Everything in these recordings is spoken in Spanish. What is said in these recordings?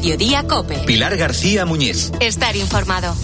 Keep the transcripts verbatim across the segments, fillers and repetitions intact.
Mediodía COPE. Pilar García Muñiz. Estar informado.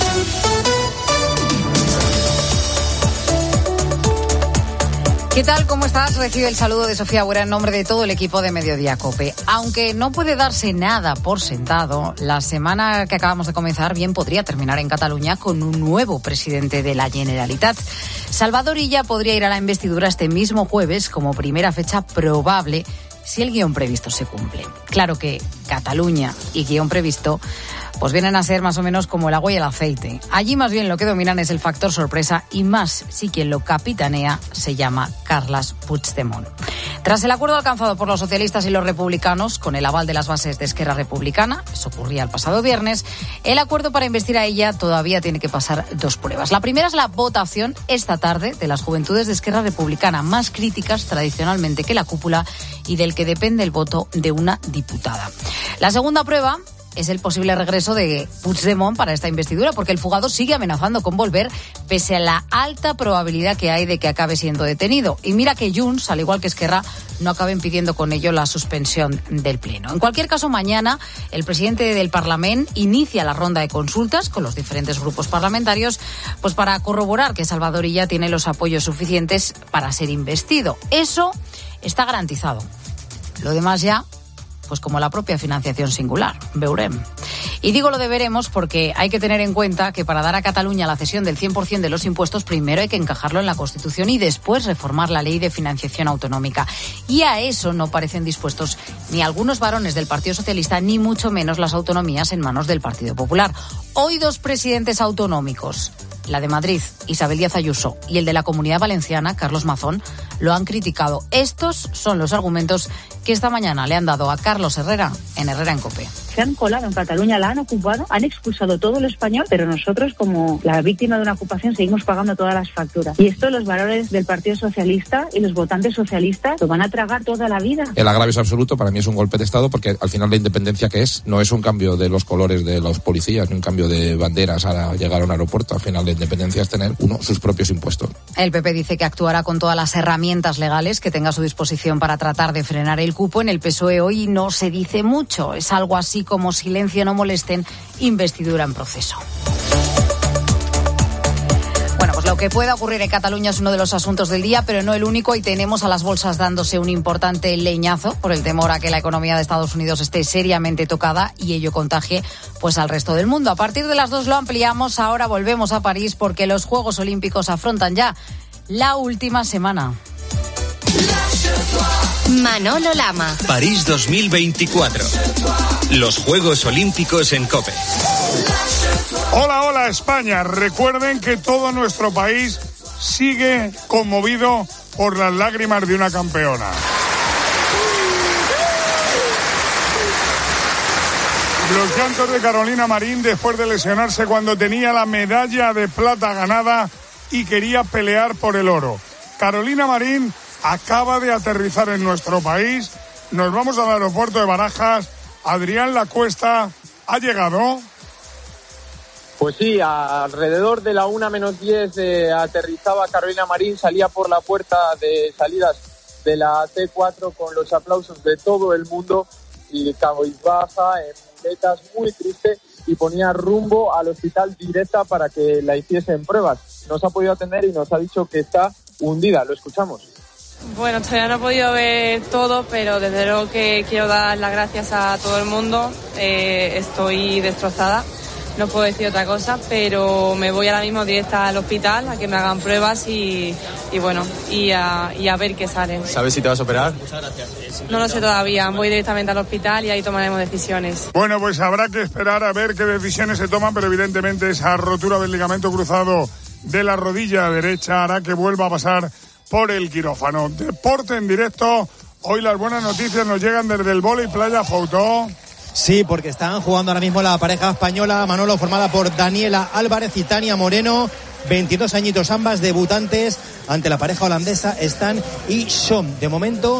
¿Qué tal? ¿Cómo estás? Recibe el saludo de Sofía Buera en nombre de todo el equipo de Mediodía COPE. Aunque no puede darse nada por sentado, la semana que acabamos de comenzar bien podría terminar en Cataluña con un nuevo presidente de la Generalitat. Salvador Illa podría ir a la investidura este mismo jueves como primera fecha probable si el guión previsto se cumple. Claro que Cataluña y guión previsto pues vienen a ser más o menos como el agua y el aceite. Allí más bien lo que dominan es el factor sorpresa y más si quien lo capitanea se llama Carles Puigdemont. Tras el acuerdo alcanzado por los socialistas y los republicanos con el aval de las bases de Esquerra Republicana, eso ocurría el pasado viernes, el acuerdo para investir a ella todavía tiene que pasar dos pruebas. La primera es la votación esta tarde de las juventudes de Esquerra Republicana, más críticas tradicionalmente que la cúpula y del que depende el voto de una diputada. La segunda prueba es el posible regreso de Puigdemont para esta investidura, porque el fugado sigue amenazando con volver pese a la alta probabilidad que hay de que acabe siendo detenido. Y mira que Junts, al igual que Esquerra, no acaben pidiendo con ello la suspensión del Pleno. En cualquier caso, mañana el presidente del Parlamento inicia la ronda de consultas con los diferentes grupos parlamentarios pues para corroborar que Salvador Illa tiene los apoyos suficientes para ser investido. Eso está garantizado. Lo demás ya, pues como la propia financiación singular, veurem. Y digo lo de veremos porque hay que tener en cuenta que para dar a Cataluña la cesión del cien por ciento de los impuestos, primero hay que encajarlo en la Constitución y después reformar la ley de financiación autonómica. Y a eso no parecen dispuestos ni algunos varones del Partido Socialista, ni mucho menos las autonomías en manos del Partido Popular. Hoy dos presidentes autonómicos, la de Madrid, Isabel Díaz Ayuso, y el de la Comunidad Valenciana, Carlos Mazón, lo han criticado. Estos son los argumentos que esta mañana le han dado a Carlos Herrera en Herrera en COPE. Se han colado en Cataluña, la han ocupado, han expulsado todo lo español, pero nosotros, como la víctima de una ocupación, seguimos pagando todas las facturas. Y esto los valores del Partido Socialista y los votantes socialistas lo van a tragar toda la vida. El agravio es absoluto, para mí es un golpe de Estado, porque al final la independencia que es, no es un cambio de los colores de los policías, ni un cambio de banderas a llegar a un aeropuerto. Al final la independencia es tener, uno, sus propios impuestos. El P P dice que actuará con todas las herramientas legales que tenga a su disposición para tratar de frenar el cupo. En el P S O E hoy no se dice mucho, es algo así como silencio, no molesten, investidura en proceso. Bueno, pues lo que pueda ocurrir en Cataluña es uno de los asuntos del día, pero no el único, y tenemos a las bolsas dándose un importante leñazo por el temor a que la economía de Estados Unidos esté seriamente tocada y ello contagie pues al resto del mundo. A partir de las dos lo ampliamos, ahora volvemos a París porque los Juegos Olímpicos afrontan ya la última semana. Manolo Lama. París dos mil veinticuatro. Los Juegos Olímpicos en COPE. Hola, hola España. Recuerden que todo nuestro país sigue conmovido por las lágrimas de una campeona. Los llantos de Carolina Marín después de lesionarse cuando tenía la medalla de plata ganada y quería pelear por el oro. Carolina Marín acaba de aterrizar en nuestro país. Nos vamos al aeropuerto de Barajas. Adrián Lacuesta ha llegado. Pues sí, alrededor de la una menos diez eh, aterrizaba Carolina Marín, salía por la puerta de salidas de la T cuatro con los aplausos de todo el mundo y cabizbaja, en muletas, muy triste, y ponía rumbo al hospital directa para que la hiciesen pruebas. Nos ha podido atender y nos ha dicho que está hundida. Lo escuchamos. Bueno, todavía no he podido ver todo, pero desde luego que quiero dar las gracias a todo el mundo. Eh, estoy destrozada, no puedo decir otra cosa, pero me voy ahora mismo directa al hospital a que me hagan pruebas y, y bueno, y a, y a ver qué sale. ¿Sabes si te vas a operar? No lo sé todavía, voy directamente al hospital y ahí tomaremos decisiones. Bueno, pues habrá que esperar a ver qué decisiones se toman, pero evidentemente esa rotura del ligamento cruzado de la rodilla derecha hará que vuelva a pasar por el quirófano. Deporte en directo. Hoy las buenas noticias nos llegan desde el vóley Playa Foutó. Sí, porque están jugando ahora mismo la pareja española, Manolo, formada por Daniela Álvarez y Tania Moreno. veintidós añitos ambas, debutantes ante la pareja holandesa Stan y Sean. De momento,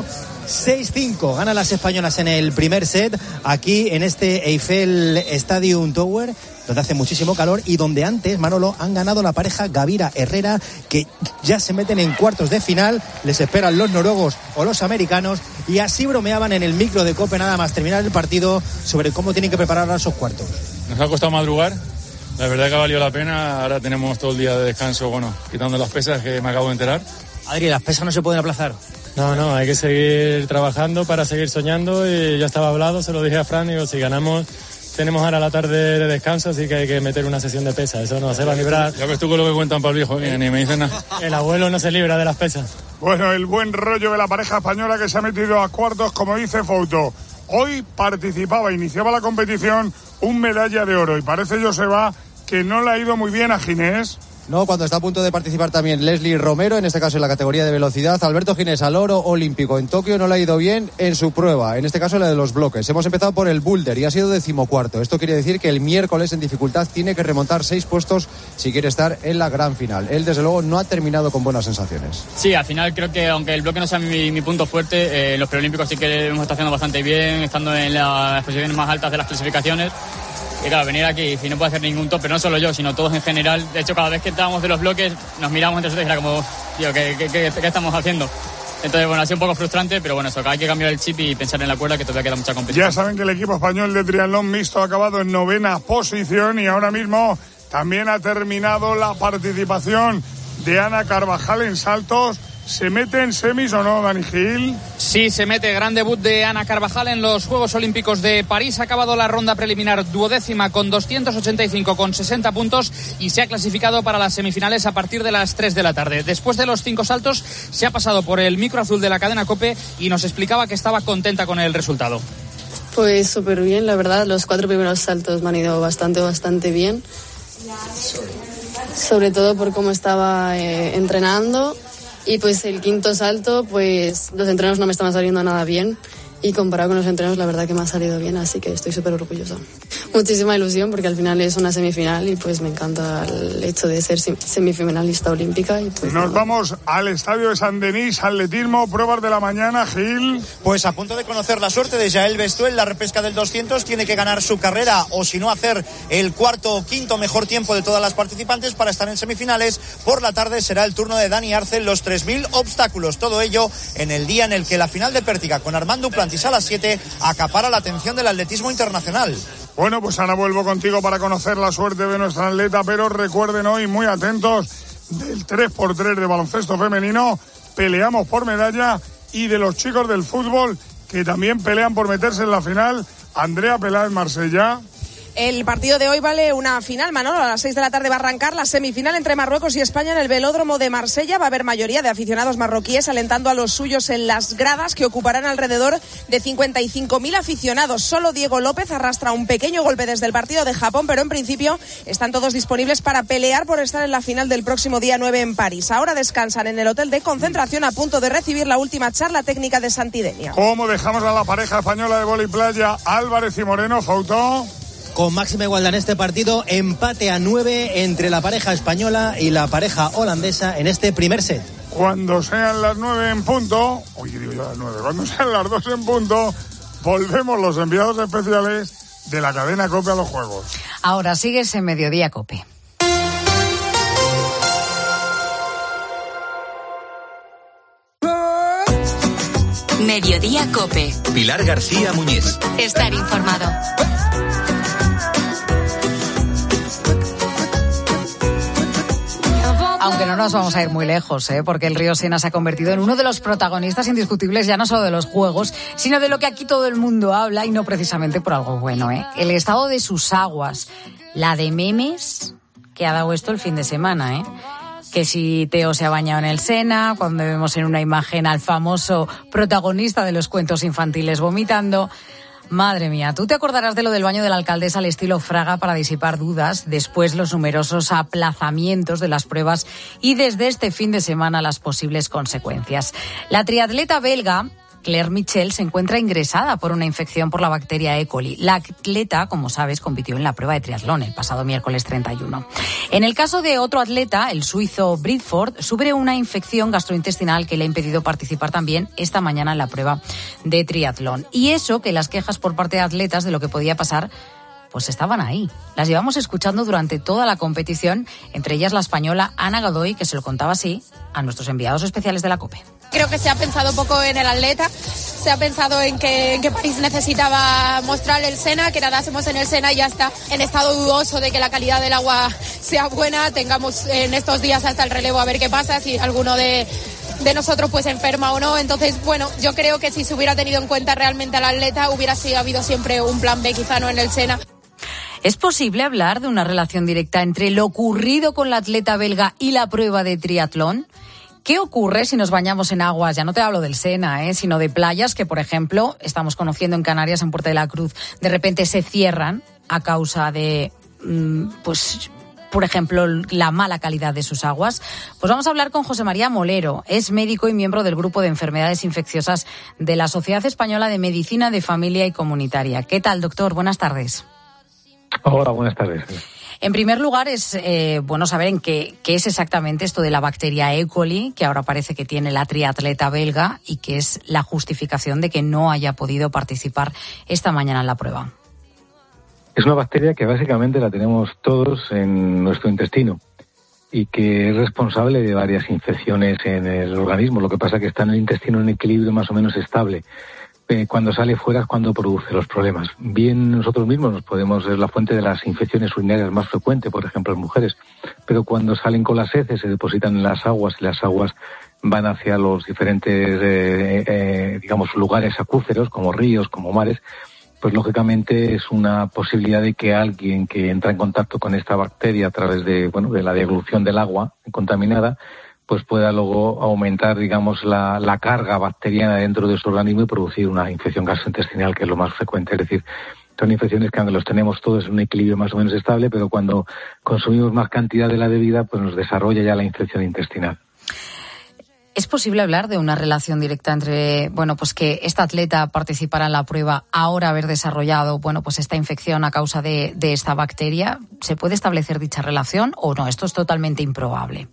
seis cinco ganan las españolas en el primer set, aquí en este Eiffel Stadium Tower, donde hace muchísimo calor y donde antes, Manolo, han ganado la pareja Gavira-Herrera, que ya se meten en cuartos de final. Les esperan los noruegos o los americanos, y así bromeaban en el micro de COPE nada más terminar el partido sobre cómo tienen que preparar esos cuartos. Nos ha costado madrugar, la verdad que ha valido la pena. Ahora tenemos todo el día de descanso, bueno, quitando las pesas que me acabo de enterar. Adri, las pesas no se pueden aplazar. No, no, hay que seguir trabajando para seguir soñando, y ya estaba hablado, se lo dije a Fran, digo, si ganamos tenemos ahora la tarde de descanso, así que hay que meter una sesión de pesas, eso no se va a librar. Ya ves tú con lo que cuentan para el viejo, ni me dicen nada. El abuelo no se libra de las pesas. Bueno, el buen rollo de la pareja española que se ha metido a cuartos, como dice Fouto. Hoy participaba, iniciaba la competición, un medalla de oro, y parece, Joseba, que no le ha ido muy bien a Ginés. No, cuando está a punto de participar también Leslie Romero, en este caso en la categoría de velocidad. Alberto Ginés al oro olímpico en Tokio, no le ha ido bien en su prueba, en este caso la de los bloques. Hemos empezado por el boulder y ha sido decimocuarto. Esto quiere decir que el miércoles en dificultad tiene que remontar seis puestos si quiere estar en la gran final. Él desde luego no ha terminado con buenas sensaciones. Sí, al final creo que aunque el bloque no sea mi, mi punto fuerte, eh, los preolímpicos sí que hemos estado haciendo bastante bien, estando en las posiciones más altas de las clasificaciones. Y claro, venir aquí y no puede hacer ningún top, pero no solo yo, sino todos en general. De hecho, cada vez que estábamos de los bloques, nos miramos entre nosotros y era como, tío, ¿qué, qué, qué, qué estamos haciendo? Entonces, bueno, ha sido un poco frustrante, pero bueno, eso, que hay que cambiar el chip y pensar en la cuerda, que todavía queda mucha competición. Ya saben que el equipo español de triatlón mixto ha acabado en novena posición, y ahora mismo también ha terminado la participación de Ana Carvajal en saltos. ¿Se mete en semis o no, Dani Gil? Sí, se mete. Gran debut de Ana Carvajal en los Juegos Olímpicos de París. Ha acabado la ronda preliminar duodécima con doscientos ochenta y cinco con sesenta puntos y se ha clasificado para las semifinales a partir de las tres de la tarde. Después de los cinco saltos se ha pasado por el micro azul de la cadena COPE y nos explicaba que estaba contenta con el resultado. Pues súper bien, la verdad. Los cuatro primeros saltos me han ido bastante, bastante bien. Sobre todo por cómo estaba eh, entrenando. Y pues el quinto salto, pues los entrenos no me estaban saliendo nada bien. Y comparado con los entrenos, la verdad que me ha salido bien, así que estoy súper orgullosa. Muchísima ilusión, porque al final es una semifinal y pues me encanta el hecho de ser semifinalista olímpica. Y pues, Nos nada. vamos al estadio de San Denis, atletismo, pruebas de la mañana, Gil. Pues a punto de conocer la suerte de Jael Bestuel, la repesca del doscientos, tiene que ganar su carrera o si no hacer el cuarto o quinto mejor tiempo de todas las participantes para estar en semifinales. Por la tarde será el turno de Dani Arce, los tres mil obstáculos. Todo ello en el día en el que la final de Pértiga con Armando Duplantis a las siete acapara la atención del atletismo internacional. Bueno, pues ahora vuelvo contigo para conocer la suerte de nuestra atleta, pero recuerden hoy, muy atentos, del tres por tres de baloncesto femenino, peleamos por medalla, y de los chicos del fútbol, que también pelean por meterse en la final. Andrea Peláez, Marsella. El partido de hoy vale una final, Manolo. A las seis de la tarde va a arrancar la semifinal entre Marruecos y España en el velódromo de Marsella. Va a haber mayoría de aficionados marroquíes alentando a los suyos en las gradas, que ocuparán alrededor de cincuenta y cinco mil aficionados. Solo Diego López arrastra un pequeño golpe desde el partido de Japón, pero en principio están todos disponibles para pelear por estar en la final del próximo día nueve en París. Ahora descansan en el hotel de concentración a punto de recibir la última charla técnica de Santidenia. ¿Cómo dejamos a la pareja española de vóley playa, Álvarez y Moreno, Foutó? Con máxima igualdad en este partido, empate a nueve entre la pareja española y la pareja holandesa en este primer set. Cuando sean las nueve en punto, oye, digo yo las nueve, cuando sean las dos en punto, volvemos los enviados especiales de la cadena COPE a los Juegos. Ahora sigues en Mediodía COPE. Mediodía COPE. Pilar García Muñiz. Estar informado. Aunque no nos vamos a ir muy lejos, ¿eh? Porque el río Sena se ha convertido en uno de los protagonistas indiscutibles, ya no solo de los Juegos, sino de lo que aquí todo el mundo habla, y no precisamente por algo bueno, ¿eh? El estado de sus aguas, la de memes que ha dado esto el fin de semana, ¿eh? Que si Teo se ha bañado en el Sena, cuando vemos en una imagen al famoso protagonista de los cuentos infantiles vomitando. Madre mía, tú te acordarás de lo del baño de la alcaldesa al estilo Fraga para disipar dudas, después los numerosos aplazamientos de las pruebas y desde este fin de semana las posibles consecuencias. La triatleta belga Claire Michel, se encuentra ingresada por una infección por la bacteria E. coli. La atleta, como sabes, compitió en la prueba de triatlón el pasado miércoles treinta y uno. En el caso de otro atleta, el suizo Bridford, sufre una infección gastrointestinal que le ha impedido participar también esta mañana en la prueba de triatlón. Y eso que las quejas por parte de atletas de lo que podía pasar pues estaban ahí. Las llevamos escuchando durante toda la competición, entre ellas la española Ana Godoy, que se lo contaba así a nuestros enviados especiales de la COPE. Creo que se ha pensado poco en el atleta, se ha pensado en que, en que París necesitaba mostrar el Sena, que nadásemos en el Sena y ya está. En estado dudoso de que la calidad del agua sea buena, tengamos en estos días hasta el relevo a ver qué pasa, si alguno de... de nosotros pues enferma o no. Entonces, bueno, yo creo que si se hubiera tenido en cuenta realmente al atleta, hubiera sido, habido siempre un plan B, quizá no en el Sena. ¿Es posible hablar de una relación directa entre lo ocurrido con la atleta belga y la prueba de triatlón? ¿Qué ocurre si nos bañamos en aguas? Ya no te hablo del Sena, ¿eh? sino de playas que, por ejemplo, estamos conociendo en Canarias, en Puerto de la Cruz, de repente se cierran a causa de, pues, por ejemplo, la mala calidad de sus aguas? Pues vamos a hablar con José María Molero. Es médico y miembro del Grupo de Enfermedades Infecciosas de la Sociedad Española de Medicina de Familia y Comunitaria. ¿Qué tal, doctor? Buenas tardes. Hola, buenas tardes. En primer lugar, es eh, bueno saber en qué, qué es exactamente esto de la bacteria E. coli, que ahora parece que tiene la triatleta belga y que es la justificación de que no haya podido participar esta mañana en la prueba. Es una bacteria que básicamente la tenemos todos en nuestro intestino y que es responsable de varias infecciones en el organismo. Lo que pasa es que está en el intestino en equilibrio más o menos estable. Cuando sale fuera es cuando produce los problemas. Bien, nosotros mismos nos podemos ser la fuente de las infecciones urinarias más frecuente, por ejemplo, en mujeres, pero cuando salen con las heces se depositan en las aguas y las aguas van hacia los diferentes, eh, eh, digamos, lugares acuíferos, como ríos, como mares, pues lógicamente es una posibilidad de que alguien que entra en contacto con esta bacteria a través de, bueno, de la dilución del agua contaminada, pues pueda luego aumentar, digamos, la, la carga bacteriana dentro de su organismo y producir una infección gastrointestinal, que es lo más frecuente. Es decir, son infecciones que aunque los tenemos todos en un equilibrio más o menos estable, pero cuando consumimos más cantidad de la debida, pues nos desarrolla ya la infección intestinal. ¿Es posible hablar de una relación directa entre, bueno, pues que esta atleta participara en la prueba, ahora haber desarrollado, bueno, pues esta infección a causa de, de esta bacteria? ¿Se puede establecer dicha relación o no? Esto es totalmente improbable.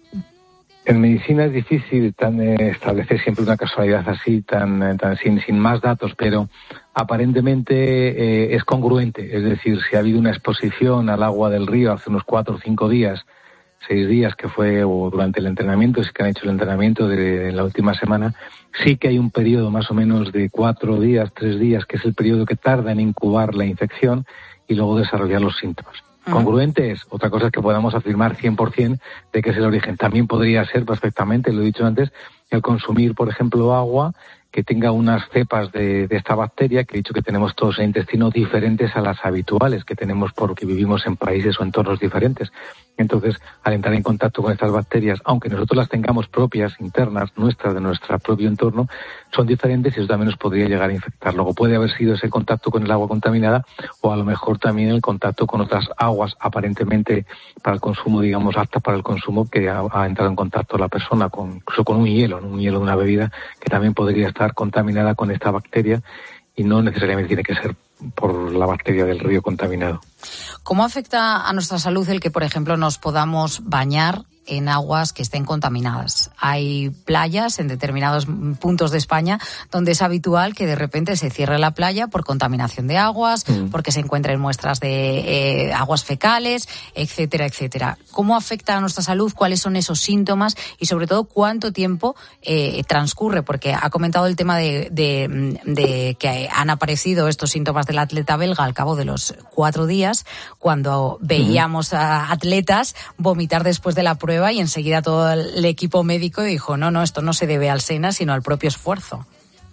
En medicina es difícil tan, eh, establecer siempre una casualidad así, tan, tan sin, sin más datos, pero aparentemente eh, es congruente. Es decir, si ha habido una exposición al agua del río hace unos cuatro o cinco días, seis días que fue, o durante el entrenamiento, si que han hecho el entrenamiento de, de la última semana, sí que hay un periodo más o menos de cuatro días, tres días, que es el periodo que tarda en incubar la infección y luego desarrollar los síntomas. Congruente es, otra cosa es que podamos afirmar cien por ciento de que es el origen. También podría ser perfectamente, lo he dicho antes, el consumir, por ejemplo, agua que tenga unas cepas de, de esta bacteria, que he dicho que tenemos todos en el intestino, diferentes a las habituales que tenemos porque vivimos en países o entornos diferentes. Entonces, al entrar en contacto con estas bacterias, aunque nosotros las tengamos propias, internas, nuestras, de nuestro propio entorno, son diferentes y eso también nos podría llegar a infectar. Luego puede haber sido ese contacto con el agua contaminada o a lo mejor también el contacto con otras aguas aparentemente para el consumo, digamos, aptas para el consumo, que ha, ha entrado en contacto la persona con, incluso con un hielo, ¿no? Un hielo de una bebida que también podría estar contaminada con esta bacteria y no necesariamente tiene que ser por la bacteria del río contaminado. ¿Cómo afecta a nuestra salud el que, por ejemplo, nos podamos bañar en aguas que estén contaminadas? Hay playas en determinados puntos de España donde es habitual que de repente se cierre la playa por contaminación de aguas, mm. porque se encuentren muestras de eh, aguas fecales, etcétera, etcétera. ¿Cómo afecta a nuestra salud? ¿Cuáles son esos síntomas? Y sobre todo, ¿cuánto tiempo eh, transcurre? Porque ha comentado el tema de, de, de que han aparecido estos síntomas del atleta belga al cabo de los cuatro días, cuando veíamos a atletas vomitar después de la prueba y enseguida todo el equipo médico dijo, no, no, esto no se debe al Sena, sino al propio esfuerzo.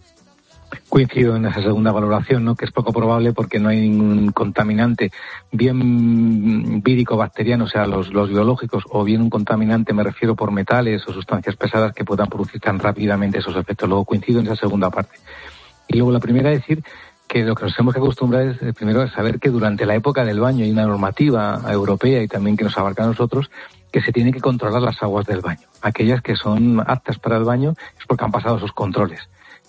Coincido en esa segunda valoración, ¿no? Que es poco probable porque no hay ningún contaminante bien vírico bacteriano, o sea, los, los biológicos, o bien un contaminante, me refiero por metales o sustancias pesadas que puedan producir tan rápidamente esos efectos. Luego coincido en esa segunda parte. Y luego la primera es decir que lo que nos tenemos que acostumbrar es, primero, es saber que durante la época del baño hay una normativa europea y también que nos abarca a nosotros, que se tiene que controlar las aguas del baño. Aquellas que son aptas para el baño es porque han pasado sus controles.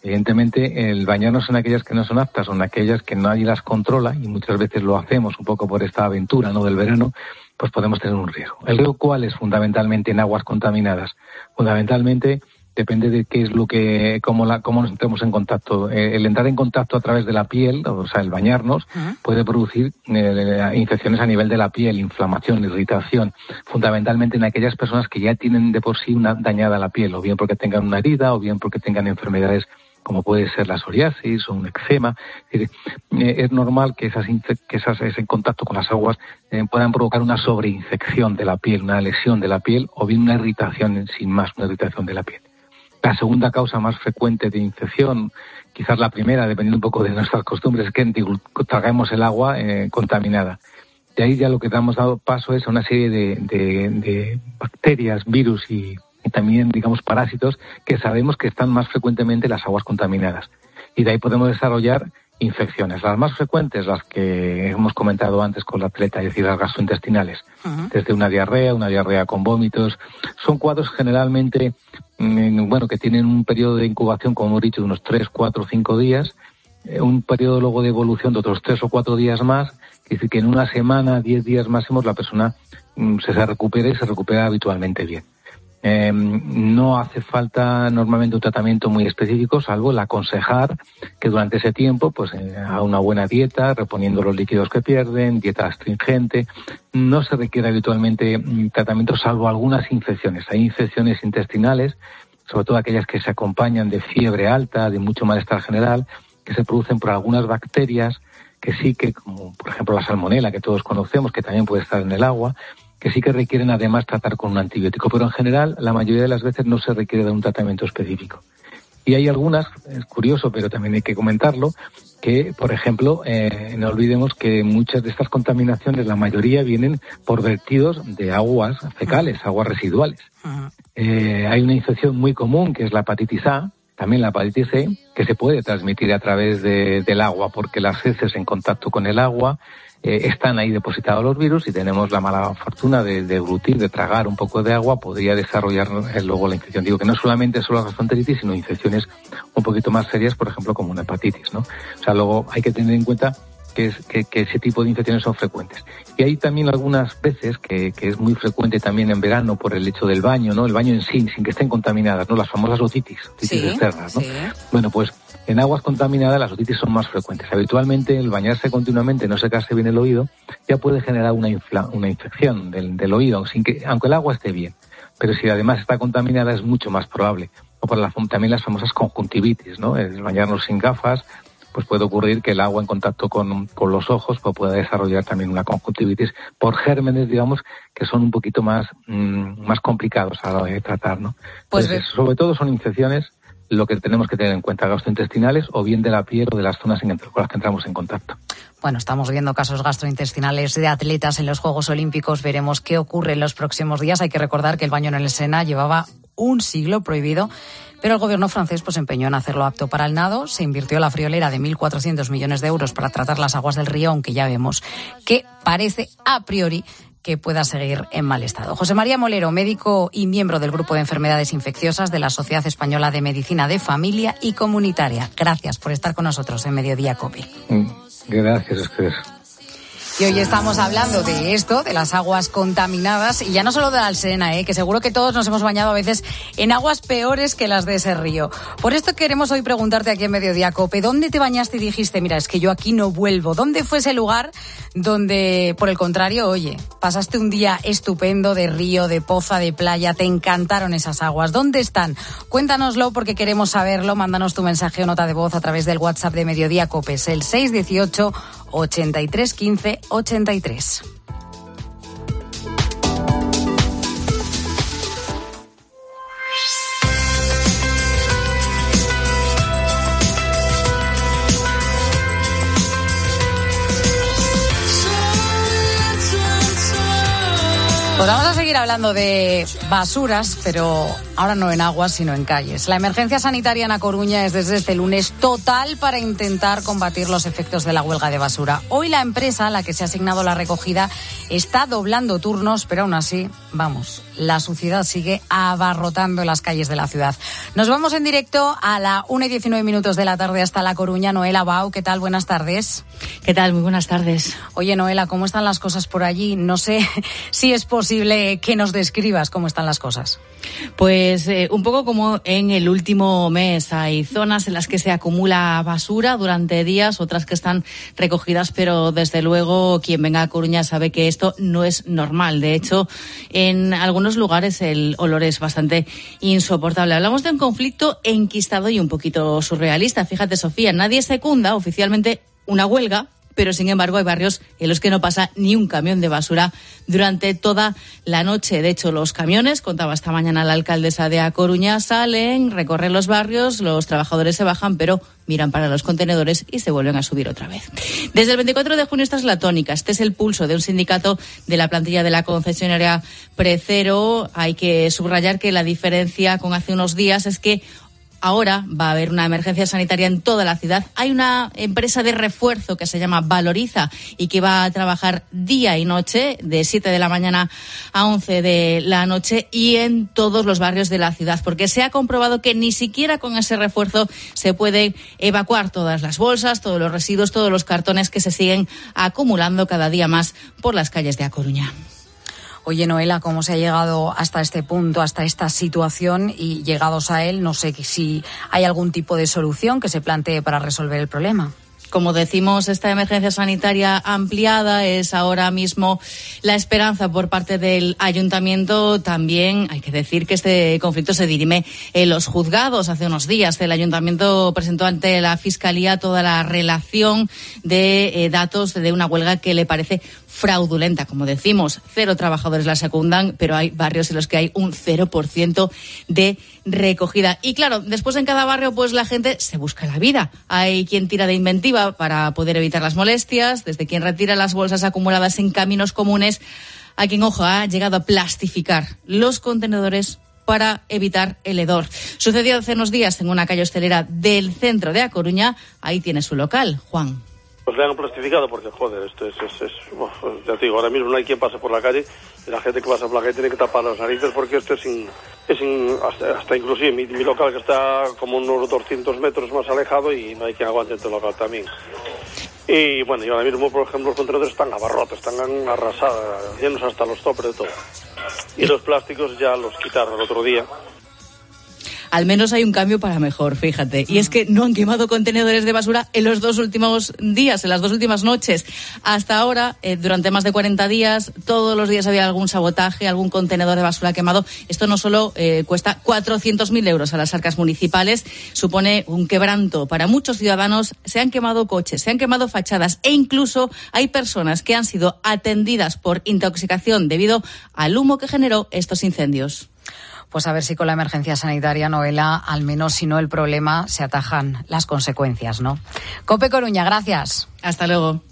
Evidentemente, el bañarnos en aquellas que no son aptas o en aquellas que nadie las controla, y muchas veces lo hacemos un poco por esta aventura, ¿no?, del verano, pues podemos tener un riesgo. ¿El riesgo cuál es fundamentalmente en aguas contaminadas? Fundamentalmente depende de qué es lo que, cómo, la, cómo nos entremos en contacto. Eh, el entrar en contacto a través de la piel, o sea, el bañarnos, uh-huh. puede producir eh, infecciones a nivel de la piel, inflamación, irritación, fundamentalmente en aquellas personas que ya tienen de por sí una dañada la piel, o bien porque tengan una herida, o bien porque tengan enfermedades como puede ser la psoriasis o un eczema. Es decir, eh, es normal que esas, que esas ese contacto con las aguas eh, puedan provocar una sobreinfección de la piel, una lesión de la piel, o bien una irritación sin más, una irritación de la piel. La segunda causa más frecuente de infección, quizás la primera, dependiendo un poco de nuestras costumbres, es que tragamos el agua eh, contaminada. De ahí ya lo que hemos dado paso es a una serie de, de, de bacterias, virus y, y también, digamos, parásitos que sabemos que están más frecuentemente en las aguas contaminadas. Y de ahí podemos desarrollar infecciones. Las más frecuentes, las que hemos comentado antes con la atleta, es decir, las gastrointestinales. Uh-huh. Desde una diarrea, una diarrea con vómitos. Son cuadros generalmente, mmm, bueno, que tienen un periodo de incubación, como hemos dicho, de unos tres, cuatro, cinco días. Eh, un periodo luego de evolución de otros tres o cuatro días más. Es decir, que en una semana, diez días máximos, la persona mmm, se, se recupera y se recupera habitualmente bien. Eh, no hace falta normalmente un tratamiento muy específico, salvo el aconsejar que durante ese tiempo pues eh, haga una buena dieta, reponiendo los líquidos que pierden, dieta astringente. No se requiere habitualmente tratamiento, salvo algunas infecciones. Hay infecciones intestinales, sobre todo aquellas que se acompañan de fiebre alta, de mucho malestar general, que se producen por algunas bacterias que sí que, como por ejemplo la salmonela, que todos conocemos, que también puede estar en el agua, que sí que requieren además tratar con un antibiótico, pero en general la mayoría de las veces no se requiere de un tratamiento específico. Y hay algunas, es curioso, pero también hay que comentarlo, que, por ejemplo, eh, no olvidemos que muchas de estas contaminaciones, la mayoría vienen por vertidos de aguas fecales, aguas residuales. Uh-huh. Eh, hay una infección muy común que es la hepatitis A, también la hepatitis C, que se puede transmitir a través de, del agua, porque las heces en contacto con el agua Eh, están ahí depositados los virus y tenemos la mala fortuna de deglutir, de tragar un poco de agua, podría desarrollar eh, luego la infección. Digo que no solamente son las gastroenteritis, sino infecciones un poquito más serias, por ejemplo, como una hepatitis, ¿no? O sea, luego hay que tener en cuenta que, es, que, que ese tipo de infecciones son frecuentes. Y hay también algunas veces que, que es muy frecuente también en verano por el hecho del baño, ¿no? El baño en sí, sin que estén contaminadas, ¿no? Las famosas otitis, otitis sí, externas, ¿no? Sí. Bueno, pues en aguas contaminadas las otitis son más frecuentes. Habitualmente el bañarse continuamente, no secarse bien el oído, ya puede generar una, infla, una infección del, del oído, sin que, aunque el agua esté bien. Pero si además está contaminada es mucho más probable. O por la, también las famosas conjuntivitis, ¿no? El bañarnos sin gafas, pues puede ocurrir que el agua en contacto con, con los ojos pues pueda desarrollar también una conjuntivitis por gérmenes, digamos, que son un poquito más, mmm, más complicados a la hora de tratar, ¿no? Pues Entonces, sobre todo son infecciones lo que tenemos que tener en cuenta, gastrointestinales o bien de la piel o de las zonas en, con las que entramos en contacto. Bueno, estamos viendo casos gastrointestinales de atletas en los Juegos Olímpicos. Veremos qué ocurre en los próximos días. Hay que recordar que el baño en el Sena llevaba un siglo prohibido, pero el gobierno francés pues empeñó en hacerlo apto para el nado. Se invirtió la friolera de mil cuatrocientos millones de euros para tratar las aguas del río, aunque ya vemos que parece a priori que pueda seguir en mal estado. José María Molero, médico y miembro del Grupo de Enfermedades Infecciosas de la Sociedad Española de Medicina de Familia y Comunitaria. Gracias por estar con nosotros en Mediodía COPE. Gracias a ustedes. Y hoy estamos hablando de esto, de las aguas contaminadas, y ya no solo de la Sena, ¿eh? Que seguro que todos nos hemos bañado a veces en aguas peores que las de ese río. Por esto queremos hoy preguntarte aquí en Mediodía COPE, ¿dónde te bañaste y dijiste, mira, es que yo aquí no vuelvo? ¿Dónde fue ese lugar donde, por el contrario, oye, pasaste un día estupendo de río, de poza, de playa, te encantaron esas aguas? ¿Dónde están? Cuéntanoslo porque queremos saberlo. Mándanos tu mensaje o nota de voz a través del WhatsApp de Mediodía COPE, es el seis dieciocho ochenta y tres quince ochenta y tres. Pues vamos a seguir hablando de basuras, pero ahora no en aguas, sino en calles. La emergencia sanitaria en A Coruña es desde este lunes total para intentar combatir los efectos de la huelga de basura. Hoy la empresa a la que se ha asignado la recogida está doblando turnos, pero aún así, vamos, la suciedad sigue abarrotando las calles de la ciudad. Nos vamos en directo a la una y diecinueve minutos de la tarde hasta La Coruña. Noela Bau, ¿qué tal? Buenas tardes. ¿Qué tal? Muy buenas tardes. Oye, Noela, ¿cómo están las cosas por allí? No sé si es posible que nos describas cómo están las cosas. Pues eh, un poco como en el último mes. Hay zonas en las que se acumula basura durante días, otras que están recogidas, pero desde luego quien venga a Coruña sabe que esto no es normal. De hecho, en algunos lugares el olor es bastante insoportable. Hablamos de un conflicto enquistado y un poquito surrealista. Fíjate, Sofía, nadie secunda oficialmente una huelga, pero sin embargo hay barrios en los que no pasa ni un camión de basura durante toda la noche. De hecho, los camiones, contaba esta mañana la alcaldesa de A Coruña, salen, recorren los barrios, los trabajadores se bajan, pero miran para los contenedores y se vuelven a subir otra vez. Desde el veinticuatro de junio esta es la tónica. Este es el pulso de un sindicato de la plantilla de la concesionaria Precero. Hay que subrayar que la diferencia con hace unos días es que ahora va a haber una emergencia sanitaria en toda la ciudad. Hay una empresa de refuerzo que se llama Valoriza y que va a trabajar día y noche, de siete de la mañana a once de la noche, y en todos los barrios de la ciudad, porque se ha comprobado que ni siquiera con ese refuerzo se puede evacuar todas las bolsas, todos los residuos, todos los cartones que se siguen acumulando cada día más por las calles de A Coruña. Oye, Noela, ¿cómo se ha llegado hasta este punto, hasta esta situación? Y llegados a él, no sé si hay algún tipo de solución que se plantee para resolver el problema. Como decimos, esta emergencia sanitaria ampliada es ahora mismo la esperanza por parte del ayuntamiento. También hay que decir que este conflicto se dirime en los juzgados. Hace unos días el ayuntamiento presentó ante la Fiscalía toda la relación de eh, datos de una huelga que le parece fraudulenta. Como decimos, cero trabajadores la secundan, pero hay barrios en los que hay un cero por ciento de recogida. Y claro, después en cada barrio pues la gente se busca la vida. Hay quien tira de inventiva para poder evitar las molestias, desde quien retira las bolsas acumuladas en caminos comunes, a quien, ojo, ha llegado a plastificar los contenedores para evitar el hedor. Sucedió hace unos días en una calle hostelera del centro de A Coruña. Ahí tiene su local, Juan. Pues le han plastificado porque, joder, esto es, es, es bueno, ya te digo, ahora mismo no hay quien pase por la calle y la gente que pasa por la calle tiene que tapar las narices porque esto es, in, es in, hasta, hasta inclusive mi, mi local que está como unos doscientos metros más alejado y no hay quien aguante el local también. Y bueno, y ahora mismo, por ejemplo, los contenedores están abarrotes, están arrasados, llenos hasta los topes de todo. Y los plásticos ya los quitaron el otro día. Al menos hay un cambio para mejor, fíjate. Y es que no han quemado contenedores de basura en los dos últimos días, en las dos últimas noches. Hasta ahora, eh, durante más de cuarenta días, todos los días había algún sabotaje, algún contenedor de basura quemado. Esto no solo eh, cuesta cuatrocientos mil euros a las arcas municipales, supone un quebranto para muchos ciudadanos. Se han quemado coches, se han quemado fachadas e incluso hay personas que han sido atendidas por intoxicación debido al humo que generó estos incendios. Pues a ver si con la emergencia sanitaria, Noela, al menos si no el problema, se atajan las consecuencias, ¿no? COPE Coruña, gracias. Hasta luego.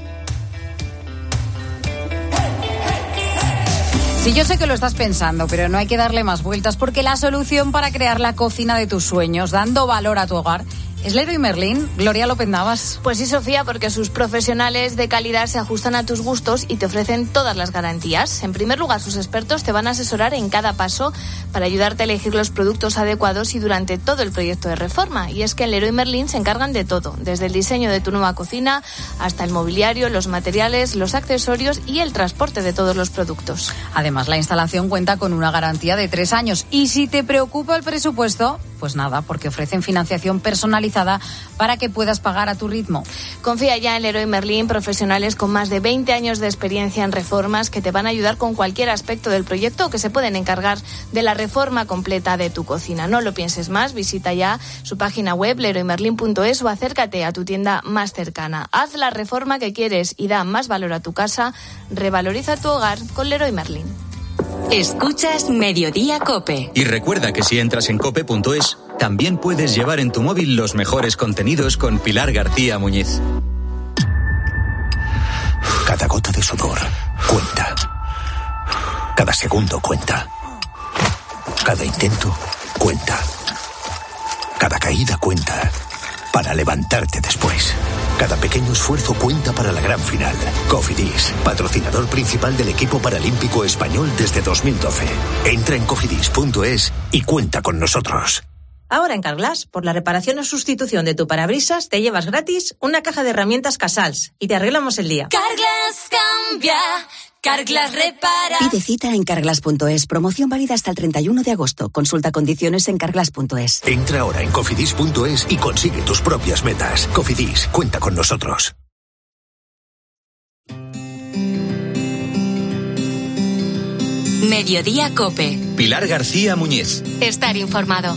Sí, yo sé que lo estás pensando, pero no hay que darle más vueltas porque la solución para crear la cocina de tus sueños, dando valor a tu hogar, ¿es Leroy Merlin? Gloria López Navas. Pues sí, Sofía, porque sus profesionales de calidad se ajustan a tus gustos y te ofrecen todas las garantías. En primer lugar, sus expertos te van a asesorar en cada paso para ayudarte a elegir los productos adecuados y durante todo el proyecto de reforma. Y es que en Leroy Merlin se encargan de todo, desde el diseño de tu nueva cocina hasta el mobiliario, los materiales, los accesorios y el transporte de todos los productos. Además, la instalación cuenta con una garantía de tres años. Y si te preocupa el presupuesto, pues nada, porque ofrecen financiación personalizada para que puedas pagar a tu ritmo. Confía ya en Leroy Merlin, profesionales con más de veinte años de experiencia en reformas que te van a ayudar con cualquier aspecto del proyecto o que se pueden encargar de la reforma completa de tu cocina. No lo pienses más, visita ya su página web leroy merlin punto es o acércate a tu tienda más cercana. Haz la reforma que quieres y da más valor a tu casa. Revaloriza tu hogar con Leroy Merlin. Escuchas Mediodía COPE. Y recuerda que si entras en cope punto es, también puedes llevar en tu móvil los mejores contenidos con Pilar García Muñiz. Cada gota de sudor cuenta. Cada segundo cuenta. Cada intento cuenta. Cada caída cuenta para levantarte después. Cada pequeño esfuerzo cuenta para la gran final. Cofidis, patrocinador principal del equipo paralímpico español desde dos mil doce. Entra en cofidis punto es y cuenta con nosotros. Ahora en Carglass, por la reparación o sustitución de tu parabrisas, te llevas gratis una caja de herramientas Casals y te arreglamos el día. Carglass cambia, Carglass repara. Pide cita en carglass punto es. Promoción válida hasta el treinta y uno de agosto. Consulta condiciones en carglass punto es. Entra ahora en cofidis punto es y consigue tus propias metas. Cofidis, cuenta con nosotros. Mediodía COPE. Pilar García Muñiz. Estar informado.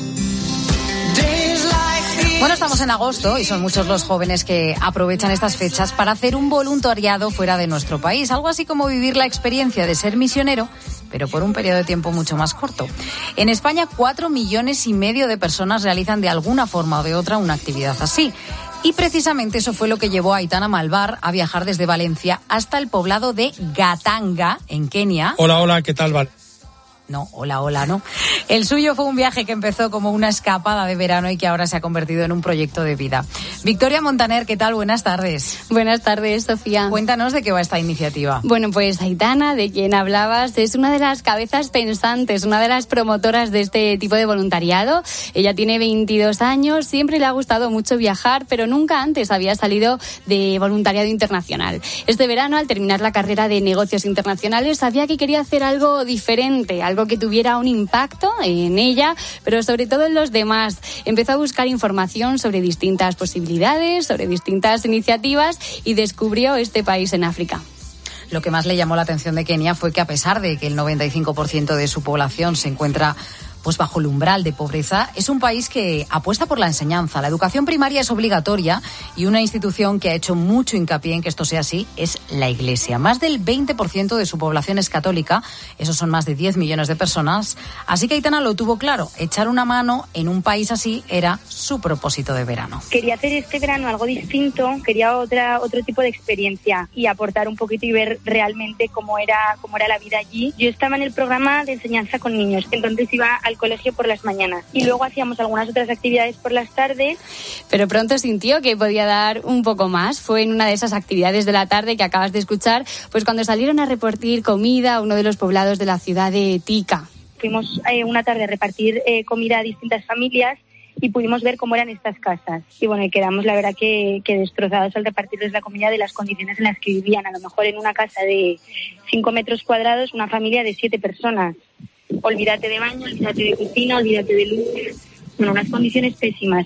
Bueno, estamos en agosto y son muchos los jóvenes que aprovechan estas fechas para hacer un voluntariado fuera de nuestro país. Algo así como vivir la experiencia de ser misionero, pero por un periodo de tiempo mucho más corto. En España, cuatro millones y medio de personas realizan de alguna forma o de otra una actividad así. Y precisamente eso fue lo que llevó a Aitana Malvar a viajar desde Valencia hasta el poblado de Gatanga, en Kenia. Hola, hola, ¿qué tal, Val? No, hola, hola, no. El suyo fue un viaje que empezó como una escapada de verano y que ahora se ha convertido en un proyecto de vida. Victoria Montaner, ¿qué tal? Buenas tardes. Buenas tardes, Sofía. Cuéntanos de qué va esta iniciativa. Bueno, pues Aitana, de quien hablabas, es una de las cabezas pensantes, una de las promotoras de este tipo de voluntariado. Ella tiene veintidós años, siempre le ha gustado mucho viajar, pero nunca antes había salido de voluntariado internacional. Este verano, al terminar la carrera de negocios internacionales, sabía que quería hacer algo diferente, algo que tuviera un impacto en ella, pero sobre todo en los demás. Empezó a buscar información sobre distintas posibilidades, sobre distintas iniciativas y descubrió este país en África. Lo que más le llamó la atención de Kenia fue que, a pesar de que el noventa y cinco por ciento de su población se encuentra pues bajo el umbral de pobreza, es un país que apuesta por la enseñanza. La educación primaria es obligatoria y una institución que ha hecho mucho hincapié en que esto sea así es la Iglesia. Más del veinte por ciento de su población es católica, esos son más de diez millones de personas, así que Aitana lo tuvo claro, echar una mano en un país así era su propósito de verano. Quería hacer este verano algo distinto, quería otra otro tipo de experiencia y aportar un poquito y ver realmente cómo era, cómo era la vida allí. Yo estaba en el programa de enseñanza con niños, entonces iba al colegio por las mañanas y luego hacíamos algunas otras actividades por las tardes. Pero pronto sintió que podía dar un poco más. Fue en una de esas actividades de la tarde que acabas de escuchar, pues cuando salieron a repartir comida a uno de los poblados de la ciudad de Tika. Fuimos eh, una tarde a repartir eh, comida a distintas familias y pudimos ver cómo eran estas casas. Y bueno, y quedamos la verdad que, que destrozados al repartirles la comida de las condiciones en las que vivían. A lo mejor en una casa de cinco metros cuadrados, una familia de siete personas. Olvídate de baño, olvídate de cocina, olvídate de luz. Bueno, unas condiciones pésimas.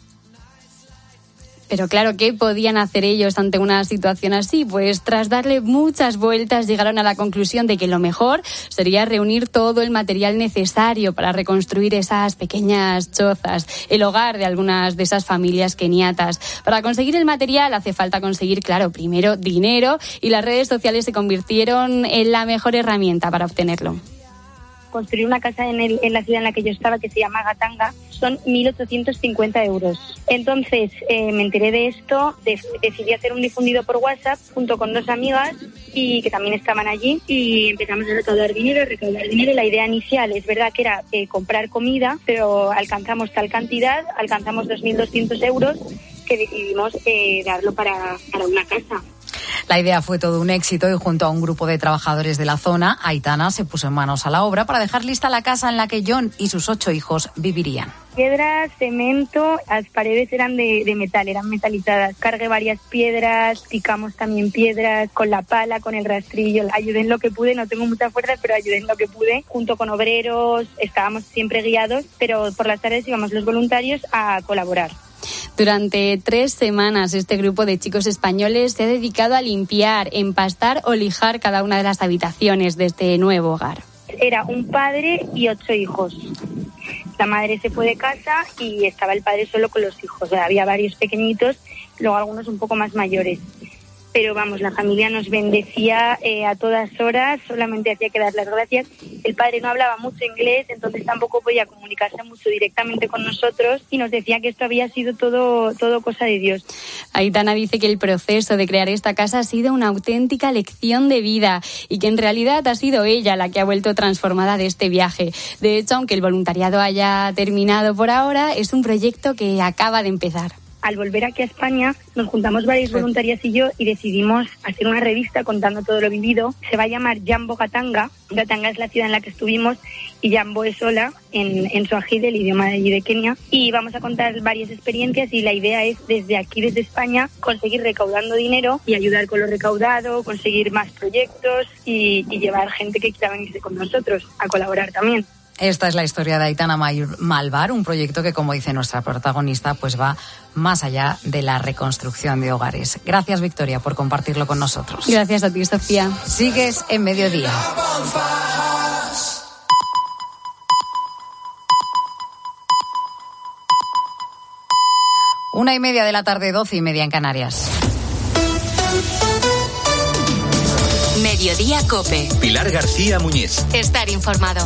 Pero claro, ¿qué podían hacer ellos ante una situación así? Pues tras darle muchas vueltas llegaron a la conclusión de que lo mejor sería reunir todo el material necesario para reconstruir esas pequeñas chozas, el hogar de algunas de esas familias keniatas. Para conseguir el material hace falta conseguir, claro, primero dinero, y las redes sociales se convirtieron en la mejor herramienta para obtenerlo. Construir una casa en, el, en la ciudad en la que yo estaba, que se llama Gatanga, son mil ochocientos cincuenta euros. Entonces eh, me enteré de esto, de, decidí hacer un difundido por WhatsApp junto con dos amigas y que también estaban allí, y empezamos a recaudar dinero, recaudar dinero. La idea inicial es verdad que era eh, comprar comida, pero alcanzamos tal cantidad, alcanzamos dos mil doscientos euros que decidimos eh, darlo para, para una casa. La idea fue todo un éxito y junto a un grupo de trabajadores de la zona, Aitana se puso en manos a la obra para dejar lista la casa en la que John y sus ocho hijos vivirían. Piedras, cemento, las paredes eran de, de metal, eran metalizadas. Cargué varias piedras, picamos también piedras con la pala, con el rastrillo. Ayudé en lo que pude, no tengo mucha fuerza, pero ayudé en lo que pude. Junto con obreros, estábamos siempre guiados, pero por las tardes íbamos los voluntarios a colaborar. Durante tres semanas este grupo de chicos españoles se ha dedicado a limpiar, empastar o lijar cada una de las habitaciones de este nuevo hogar. Era un padre y ocho hijos. La madre se fue de casa y estaba el padre solo con los hijos. O sea, había varios pequeñitos, luego algunos un poco más mayores. Pero vamos, la familia nos bendecía eh, a todas horas, solamente hacía que dar las gracias. El padre no hablaba mucho inglés, entonces tampoco podía comunicarse mucho directamente con nosotros y nos decía que esto había sido todo, todo cosa de Dios. Aitana dice que el proceso de crear esta casa ha sido una auténtica lección de vida y que en realidad ha sido ella la que ha vuelto transformada de este viaje. De hecho, aunque el voluntariado haya terminado por ahora, es un proyecto que acaba de empezar. al volver aquí a España, nos juntamos varias voluntarias y yo y decidimos hacer una revista contando todo lo vivido. Se va a llamar Jambo Gatanga. Gatanga es la ciudad en la que estuvimos y Jambo es hola en, en suajili, el idioma de allí de Kenia. Y vamos a contar varias experiencias y la idea es desde aquí, desde España, conseguir recaudando dinero y ayudar con lo recaudado, conseguir más proyectos y, y llevar gente que quiera venirse con nosotros a colaborar también. Esta es la historia de Aitana Malvar, un proyecto que, como dice nuestra protagonista, pues va más allá de la reconstrucción de hogares. Gracias, Victoria, por compartirlo con nosotros. Gracias a ti, Sofía. Sigues en Mediodía. Una y media de la tarde, doce y media en Canarias. Mediodía COPE. Pilar García Muñiz. Estar informado.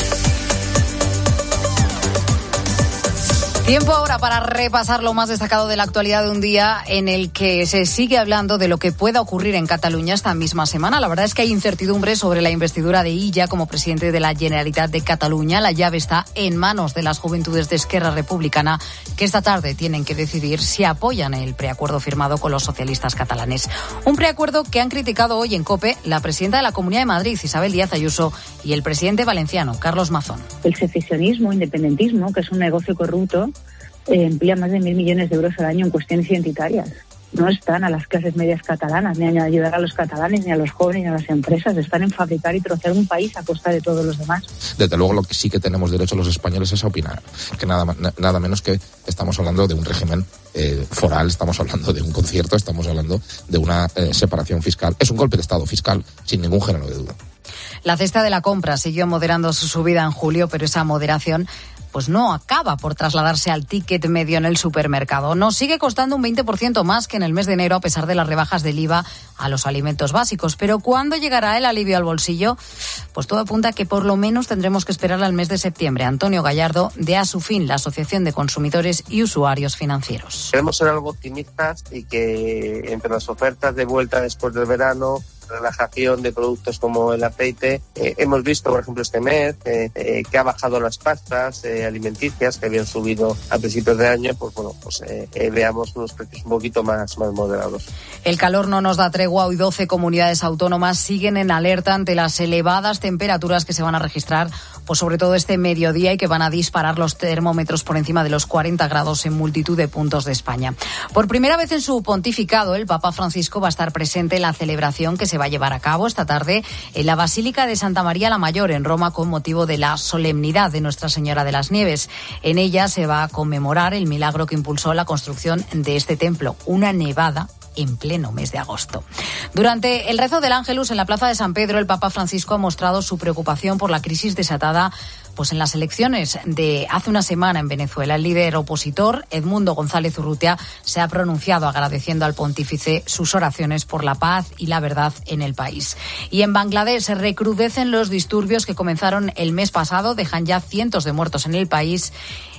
Tiempo ahora para repasar lo más destacado de la actualidad de un día en el que se sigue hablando de lo que pueda ocurrir en Cataluña esta misma semana. La verdad es que hay incertidumbre sobre la investidura de Illa como presidente de la Generalitat de Cataluña. La llave está en manos de las juventudes de Esquerra Republicana, que esta tarde tienen que decidir si apoyan el preacuerdo firmado con los socialistas catalanes. Un preacuerdo que han criticado hoy en COPE la presidenta de la Comunidad de Madrid, Isabel Díaz Ayuso, y el presidente valenciano, Carlos Mazón. El secesionismo, independentismo, que es un negocio corrupto, Eh, emplea más de mil millones de euros al año en cuestiones identitarias. No están a las clases medias catalanas, ni en ayudar a los catalanes, ni a los jóvenes, ni a las empresas. Están en fabricar y trocear un país a costa de todos los demás. Desde luego, lo que sí que tenemos derecho los españoles es a opinar. Que nada, nada menos que estamos hablando de un régimen eh, foral, estamos hablando de un concierto, estamos hablando de una eh, separación fiscal. Es un golpe de Estado fiscal, sin ningún género de duda. La cesta de la compra siguió moderando su subida en julio, pero esa moderación pues no acaba por trasladarse al ticket medio en el supermercado. Nos sigue costando un veinte por ciento más que en el mes de enero, a pesar de las rebajas del I V A a los alimentos básicos. Pero ¿cuándo llegará el alivio al bolsillo? Pues todo apunta a que por lo menos tendremos que esperar al mes de septiembre. Antonio Gallardo, de Asufin, la Asociación de Consumidores y Usuarios Financieros. Queremos ser algo optimistas y que entre las ofertas de vuelta después del verano, relajación de productos como el aceite, eh, hemos visto, por ejemplo, este mes eh, eh, que ha bajado las pastas eh, alimenticias que habían subido a principios de año, pues bueno, pues eh, eh, veamos unos precios un poquito más, más moderados. El calor no nos da tregua. Hoy doce comunidades autónomas siguen en alerta ante las elevadas temperaturas que se van a registrar, pues sobre todo este mediodía, y que van a disparar los termómetros por encima de los cuarenta grados en multitud de puntos de España. Por primera vez en su pontificado, el Papa Francisco va a estar presente en la celebración que se va a llevar a cabo esta tarde en la Basílica de Santa María la Mayor en Roma, con motivo de la solemnidad de Nuestra Señora de las Nieves. En ella se va a conmemorar el milagro que impulsó la construcción de este templo, una nevada en pleno mes de agosto. Durante el rezo del Ángelus en la Plaza de San Pedro, el Papa Francisco ha mostrado su preocupación por la crisis desatada pues en las elecciones de hace una semana en Venezuela. El líder opositor, Edmundo González Urrutia, se ha pronunciado agradeciendo al pontífice sus oraciones por la paz y la verdad en el país. Y en Bangladesh se recrudecen los disturbios que comenzaron el mes pasado, dejan ya cientos de muertos en el país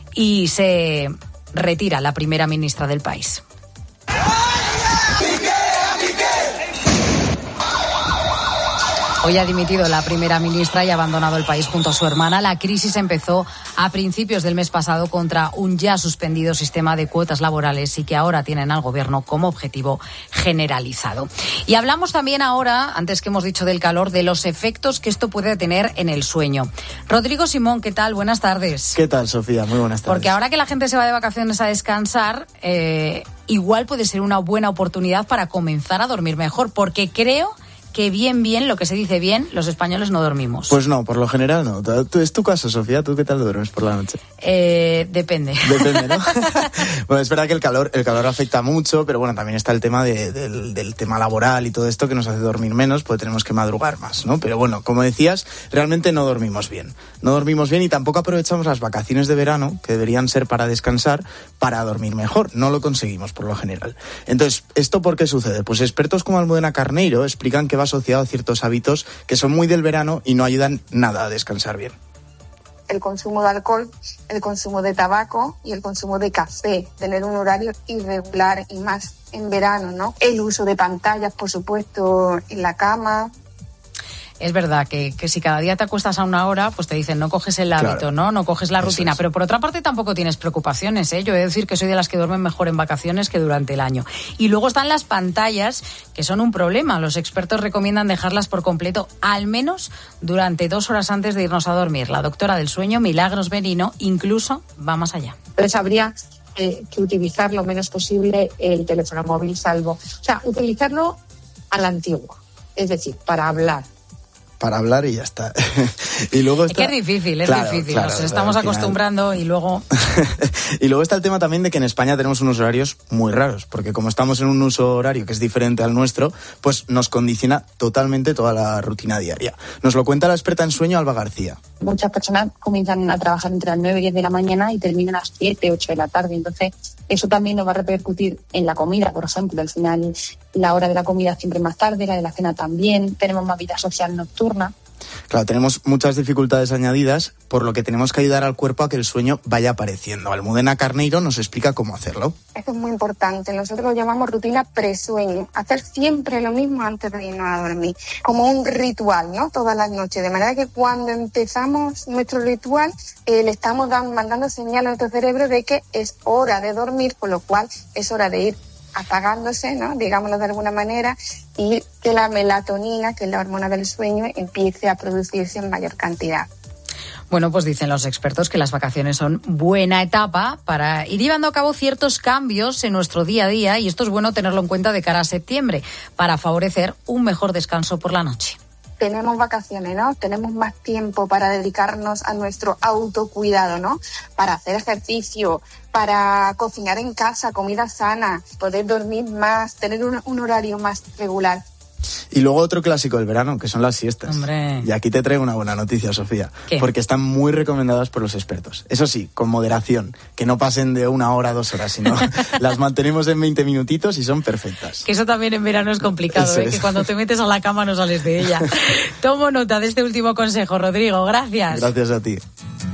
y se retira la primera ministra del país. Hoy ha dimitido la primera ministra y ha abandonado el país junto a su hermana. La crisis empezó a principios del mes pasado contra un ya suspendido sistema de cuotas laborales y que ahora tienen al gobierno como objetivo generalizado. Y hablamos también ahora, antes que hemos dicho del calor, de los efectos que esto puede tener en el sueño. Rodrigo Simón, ¿qué tal? Buenas tardes. ¿Qué tal, Sofía? Muy buenas tardes. Porque ahora que la gente se va de vacaciones a descansar, eh, igual puede ser una buena oportunidad para comenzar a dormir mejor, porque creo que bien, bien, lo que se dice bien, los españoles no dormimos. Pues no, por lo general no. Es tu caso, Sofía. ¿Tú qué tal duermes por la noche? Eh, depende. Depende, ¿no? Bueno, es verdad que el calor, el calor afecta mucho, pero bueno, también está el tema de, del, del tema laboral y todo esto que nos hace dormir menos, pues tenemos que madrugar más, ¿no? Pero bueno, como decías, realmente no dormimos bien. No dormimos bien y tampoco aprovechamos las vacaciones de verano, que deberían ser para descansar, para dormir mejor. No lo conseguimos por lo general. Entonces, ¿esto por qué sucede? Pues expertos como Almudena Carneiro explican que va asociado a ciertos hábitos que son muy del verano y no ayudan nada a descansar bien. El consumo de alcohol, el consumo de tabaco y el consumo de café, tener un horario irregular y más en verano, ¿no? El uso de pantallas, por supuesto, en la cama. es verdad que, que si cada día te acuestas a una hora, pues te dicen no coges el hábito, claro. ¿no? No coges la Eso rutina. Es. Pero por otra parte tampoco tienes preocupaciones, ¿eh? Yo he de decir que soy de las que duermen mejor en vacaciones que durante el año. Y luego están las pantallas, que son un problema. Los expertos recomiendan dejarlas por completo, al menos durante dos horas antes de irnos a dormir. La doctora del sueño, Milagros Merino, incluso va más allá. Entonces habría eh, que utilizar lo menos posible el teléfono móvil, salvo... O sea, utilizarlo a la antigua, es decir, para hablar. Para hablar y ya está. Y luego está... Es que es difícil, es claro, difícil. Claro, Nos claro, estamos acostumbrando y luego... Y luego está el tema también de que en España tenemos unos horarios muy raros, porque como estamos en un uso horario que es diferente al nuestro, pues nos condiciona totalmente toda la rutina diaria. Nos lo cuenta la experta en sueño, Alba García. Muchas personas comienzan a trabajar entre las nueve y diez de la mañana y terminan a las siete, ocho de la tarde. Entonces, eso también nos va a repercutir en la comida, por ejemplo. Al final, la hora de la comida siempre es más tarde, la de la cena también. Tenemos más vida social nocturna. Claro, tenemos muchas dificultades añadidas, por lo que tenemos que ayudar al cuerpo a que el sueño vaya apareciendo. Almudena Carneiro nos explica cómo hacerlo. Esto es muy importante. Nosotros lo llamamos rutina presueño. Hacer siempre lo mismo antes de irnos a dormir. Como un ritual, ¿no? Todas las noches. De manera que cuando empezamos nuestro ritual, eh, le estamos dando, mandando señal a nuestro cerebro de que es hora de dormir, con lo cual es hora de ir apagándose, ¿no? Digámoslo de alguna manera, y que la melatonina, que es la hormona del sueño, empiece a producirse en mayor cantidad. Bueno, pues dicen los expertos que las vacaciones son buena etapa para ir llevando a cabo ciertos cambios en nuestro día a día, y esto es bueno tenerlo en cuenta de cara a septiembre para favorecer un mejor descanso por la noche. Tenemos vacaciones, ¿no? Tenemos más tiempo para dedicarnos a nuestro autocuidado, ¿no? Para hacer ejercicio, para cocinar en casa, comida sana, poder dormir más, tener un, un horario más regular. Y luego otro clásico del verano, que son las siestas. Hombre. Y aquí te traigo una buena noticia, Sofía. ¿Qué? Porque están muy recomendadas por los expertos. Eso sí, con moderación, que no pasen de una hora a dos horas, sino las mantenemos en veinte minutitos y son perfectas. Que eso también en verano es complicado, ¿eh? Que cuando te metes a la cama no sales de ella. Tomo nota de este último consejo, Rodrigo. Gracias. Gracias a ti.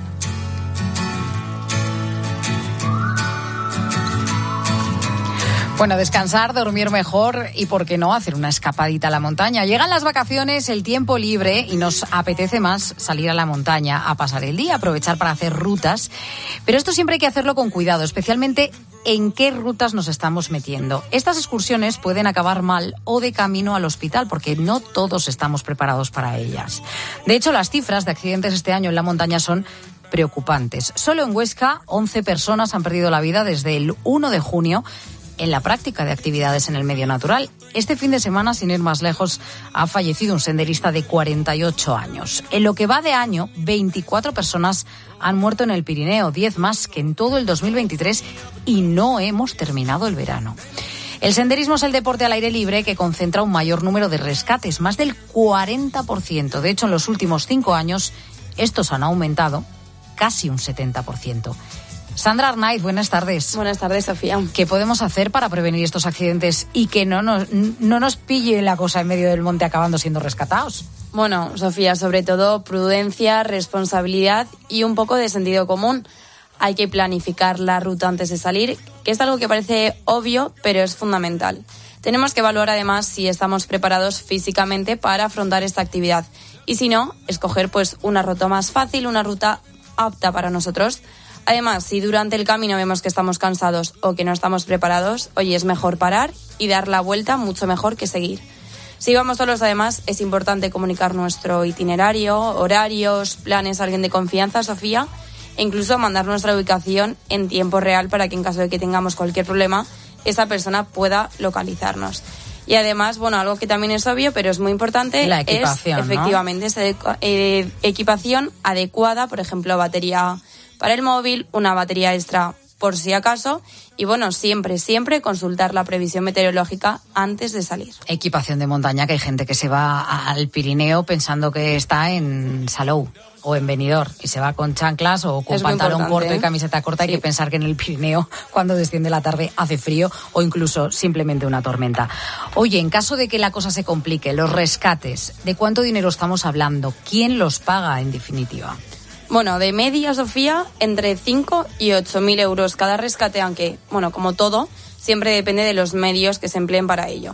Bueno, descansar, dormir mejor y, ¿por qué no?, hacer una escapadita a la montaña. Llegan las vacaciones, el tiempo libre y nos apetece más salir a la montaña a pasar el día, aprovechar para hacer rutas. Pero esto siempre hay que hacerlo con cuidado, especialmente en qué rutas nos estamos metiendo. Estas excursiones pueden acabar mal o de camino al hospital, porque no todos estamos preparados para ellas. De hecho, las cifras de accidentes este año en la montaña son preocupantes. Solo en Huesca, once personas han perdido la vida desde el uno de junio en la práctica de actividades en el medio natural. Este fin de semana, sin ir más lejos, ha fallecido un senderista de cuarenta y ocho años. En lo que va de año, veinticuatro personas han muerto en el Pirineo, diez más que en todo el dos mil veintitrés, y no hemos terminado el verano. El senderismo es el deporte al aire libre que concentra un mayor número de rescates, más del cuarenta por ciento. De hecho, en los últimos cinco años, estos han aumentado casi un setenta por ciento. Sandra Arnaiz, buenas tardes. Buenas tardes, Sofía. ¿Qué podemos hacer para prevenir estos accidentes y que no nos, no nos pille la cosa en medio del monte acabando siendo rescatados? Bueno, Sofía, sobre todo prudencia, responsabilidad y un poco de sentido común. Hay que planificar la ruta antes de salir, que es algo que parece obvio, pero es fundamental. Tenemos que evaluar además si estamos preparados físicamente para afrontar esta actividad. Y si no, escoger pues una ruta más fácil, una ruta apta para nosotros. Además, si durante el camino vemos que estamos cansados o que no estamos preparados, oye, es mejor parar y dar la vuelta, mucho mejor que seguir. Si vamos solos, además, es importante comunicar nuestro itinerario, horarios, planes a alguien de confianza, Sofía, e incluso mandar nuestra ubicación en tiempo real para que en caso de que tengamos cualquier problema, esa persona pueda localizarnos. Y además, bueno, algo que también es obvio, pero es muy importante, la equipación, es efectivamente ¿no? esa eh, equipación adecuada, por ejemplo, batería para el móvil, una batería extra por si acaso, y bueno, siempre, siempre consultar la previsión meteorológica antes de salir. Equipación de montaña, que hay gente que se va al Pirineo pensando que está en Salou o en Benidorm y se va con chanclas o con es pantalón corto, ¿eh?, y camiseta corta. Sí. Hay que pensar que en el Pirineo, cuando desciende la tarde, hace frío o incluso simplemente una tormenta. Oye, en caso de que la cosa se complique, los rescates, ¿de cuánto dinero estamos hablando? ¿Quién los paga en definitiva? Bueno, de media, Sofía, entre cinco y ocho mil euros cada rescate, aunque, bueno, como todo, siempre depende de los medios que se empleen para ello.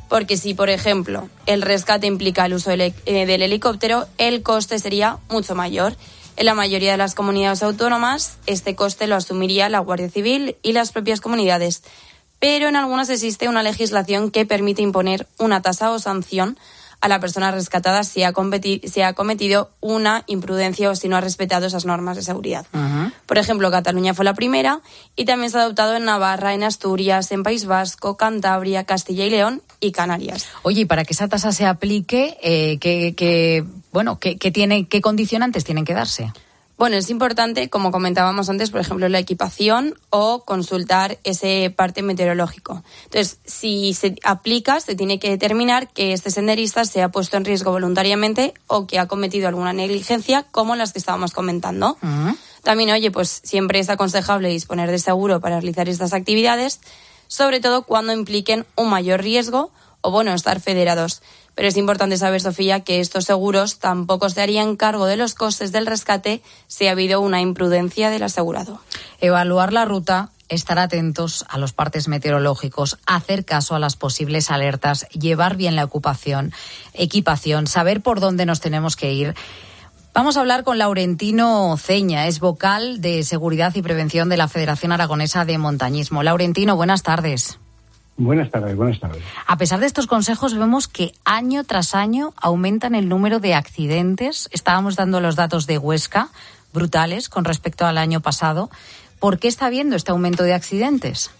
Porque si, por ejemplo, el rescate implica el uso del, eh, del helicóptero, el coste sería mucho mayor. En la mayoría de las comunidades autónomas, este coste lo asumiría la Guardia Civil y las propias comunidades. Pero en algunas existe una legislación que permite imponer una tasa o sanción a la persona rescatada si ha, competi- si ha cometido una imprudencia o si no ha respetado esas normas de seguridad. Uh-huh. Por ejemplo, Cataluña fue la primera y también se ha adoptado en Navarra, en Asturias, en País Vasco, Cantabria, Castilla y León y Canarias. Oye, y para que esa tasa se aplique, eh, ¿qué, qué, bueno, qué, qué, tiene, ¿qué condicionantes tienen que darse? Bueno, es importante, como comentábamos antes, por ejemplo, la equipación o consultar ese parte meteorológico. Entonces, si se aplica, se tiene que determinar que este senderista se ha puesto en riesgo voluntariamente o que ha cometido alguna negligencia, como las que estábamos comentando. Uh-huh. También, oye, pues siempre es aconsejable disponer de seguro para realizar estas actividades, sobre todo cuando impliquen un mayor riesgo o, bueno, estar federados. Pero es importante saber, Sofía, que estos seguros tampoco se harían cargo de los costes del rescate si ha habido una imprudencia del asegurado. Evaluar la ruta, estar atentos a los partes meteorológicos, hacer caso a las posibles alertas, llevar bien la ocupación, equipación, saber por dónde nos tenemos que ir. Vamos a hablar con Laurentino Ceña, es vocal de Seguridad y Prevención de la Federación Aragonesa de Montañismo. Laurentino, buenas tardes. Buenas tardes, buenas tardes. A pesar de estos consejos, vemos que año tras año aumentan el número de accidentes. Estábamos dando los datos de Huesca, brutales con respecto al año pasado. ¿Por qué está habiendo este aumento de accidentes?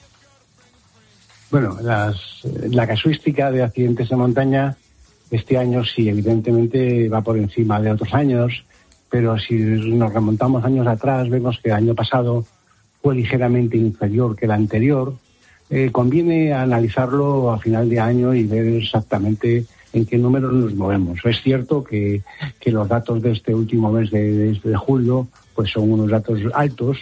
Bueno, las, la casuística de accidentes de montaña este año sí, evidentemente va por encima de otros años, pero si nos remontamos años atrás, vemos que el año pasado fue ligeramente inferior que el anterior. Eh, conviene analizarlo a final de año y ver exactamente en qué números nos movemos. Es cierto que, que los datos de este último mes de, de, de julio pues son unos datos altos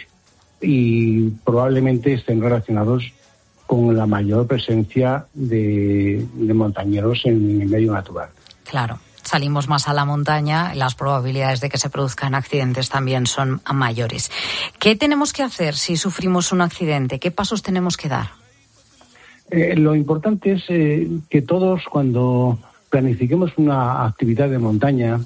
y probablemente estén relacionados con la mayor presencia de, de montañeros en el medio natural. Claro. Salimos más a la montaña, las probabilidades de que se produzcan accidentes también son mayores. ¿Qué tenemos que hacer si sufrimos un accidente? ¿Qué pasos tenemos que dar? Eh, lo importante es eh, que todos, cuando planifiquemos una actividad de montaña,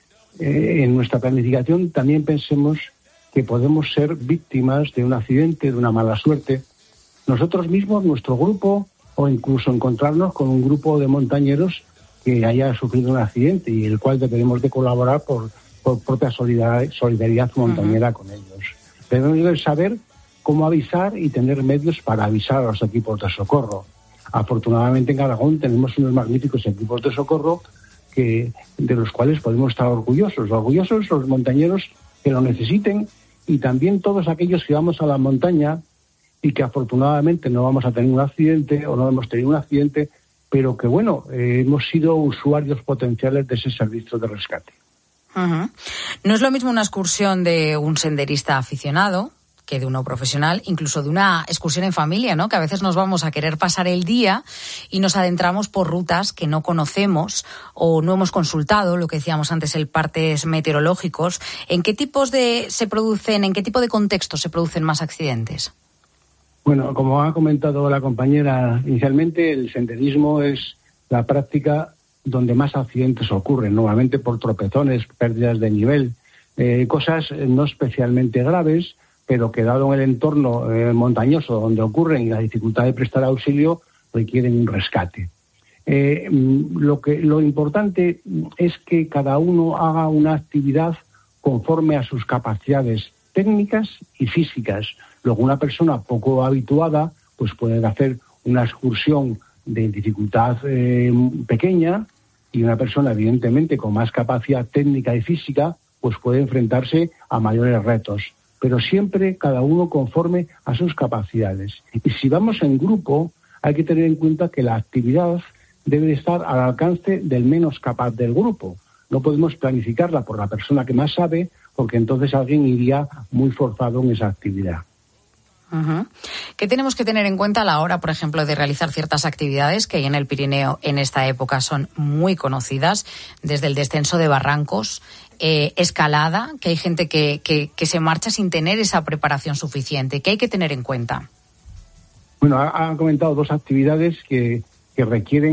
eh, en nuestra planificación también pensemos que podemos ser víctimas de un accidente, de una mala suerte. Nosotros mismos, nuestro grupo, o incluso encontrarnos con un grupo de montañeros que haya sufrido un accidente y el cual debemos de colaborar por, por propia solidaridad, solidaridad montañera uh-huh. con ellos. Debemos de saber cómo avisar y tener medios para avisar a los equipos de socorro. Afortunadamente en Aragón tenemos unos magníficos equipos de socorro que, de los cuales podemos estar orgullosos. Orgullosos los montañeros que lo necesiten y también todos aquellos que vamos a la montaña y que afortunadamente no vamos a tener un accidente o no hemos tenido un accidente, pero que bueno, eh, hemos sido usuarios potenciales de ese servicio de rescate. Uh-huh. No es lo mismo una excursión de un senderista aficionado que de uno profesional, incluso de una excursión en familia, ¿no? Que a veces nos vamos a querer pasar el día y nos adentramos por rutas que no conocemos o no hemos consultado, lo que decíamos antes, el partes meteorológicos. ¿En qué tipos de se producen, en qué tipo de contextos se producen más accidentes? Bueno, como ha comentado la compañera inicialmente, el senderismo es la práctica donde más accidentes ocurren, normalmente por tropezones, pérdidas de nivel, eh, cosas no especialmente graves, pero que dado en el entorno eh, montañoso donde ocurren y la dificultad de prestar auxilio, requieren un rescate. Eh, lo que, lo importante es que cada uno haga una actividad conforme a sus capacidades técnicas y físicas. Luego una persona poco habituada pues puede hacer una excursión de dificultad eh, pequeña y una persona evidentemente con más capacidad técnica y física pues puede enfrentarse a mayores retos. Pero siempre cada uno conforme a sus capacidades. Y si vamos en grupo, hay que tener en cuenta que la actividad debe estar al alcance del menos capaz del grupo. No podemos planificarla por la persona que más sabe, porque entonces alguien iría muy forzado en esa actividad. Uh-huh. ¿Qué tenemos que tener en cuenta a la hora, por ejemplo, de realizar ciertas actividades que en el Pirineo en esta época son muy conocidas, desde el descenso de barrancos, eh, escalada, que hay gente que, que, que se marcha sin tener esa preparación suficiente? ¿Qué hay que tener en cuenta? Bueno, ha, ha comentado dos actividades que, que requieren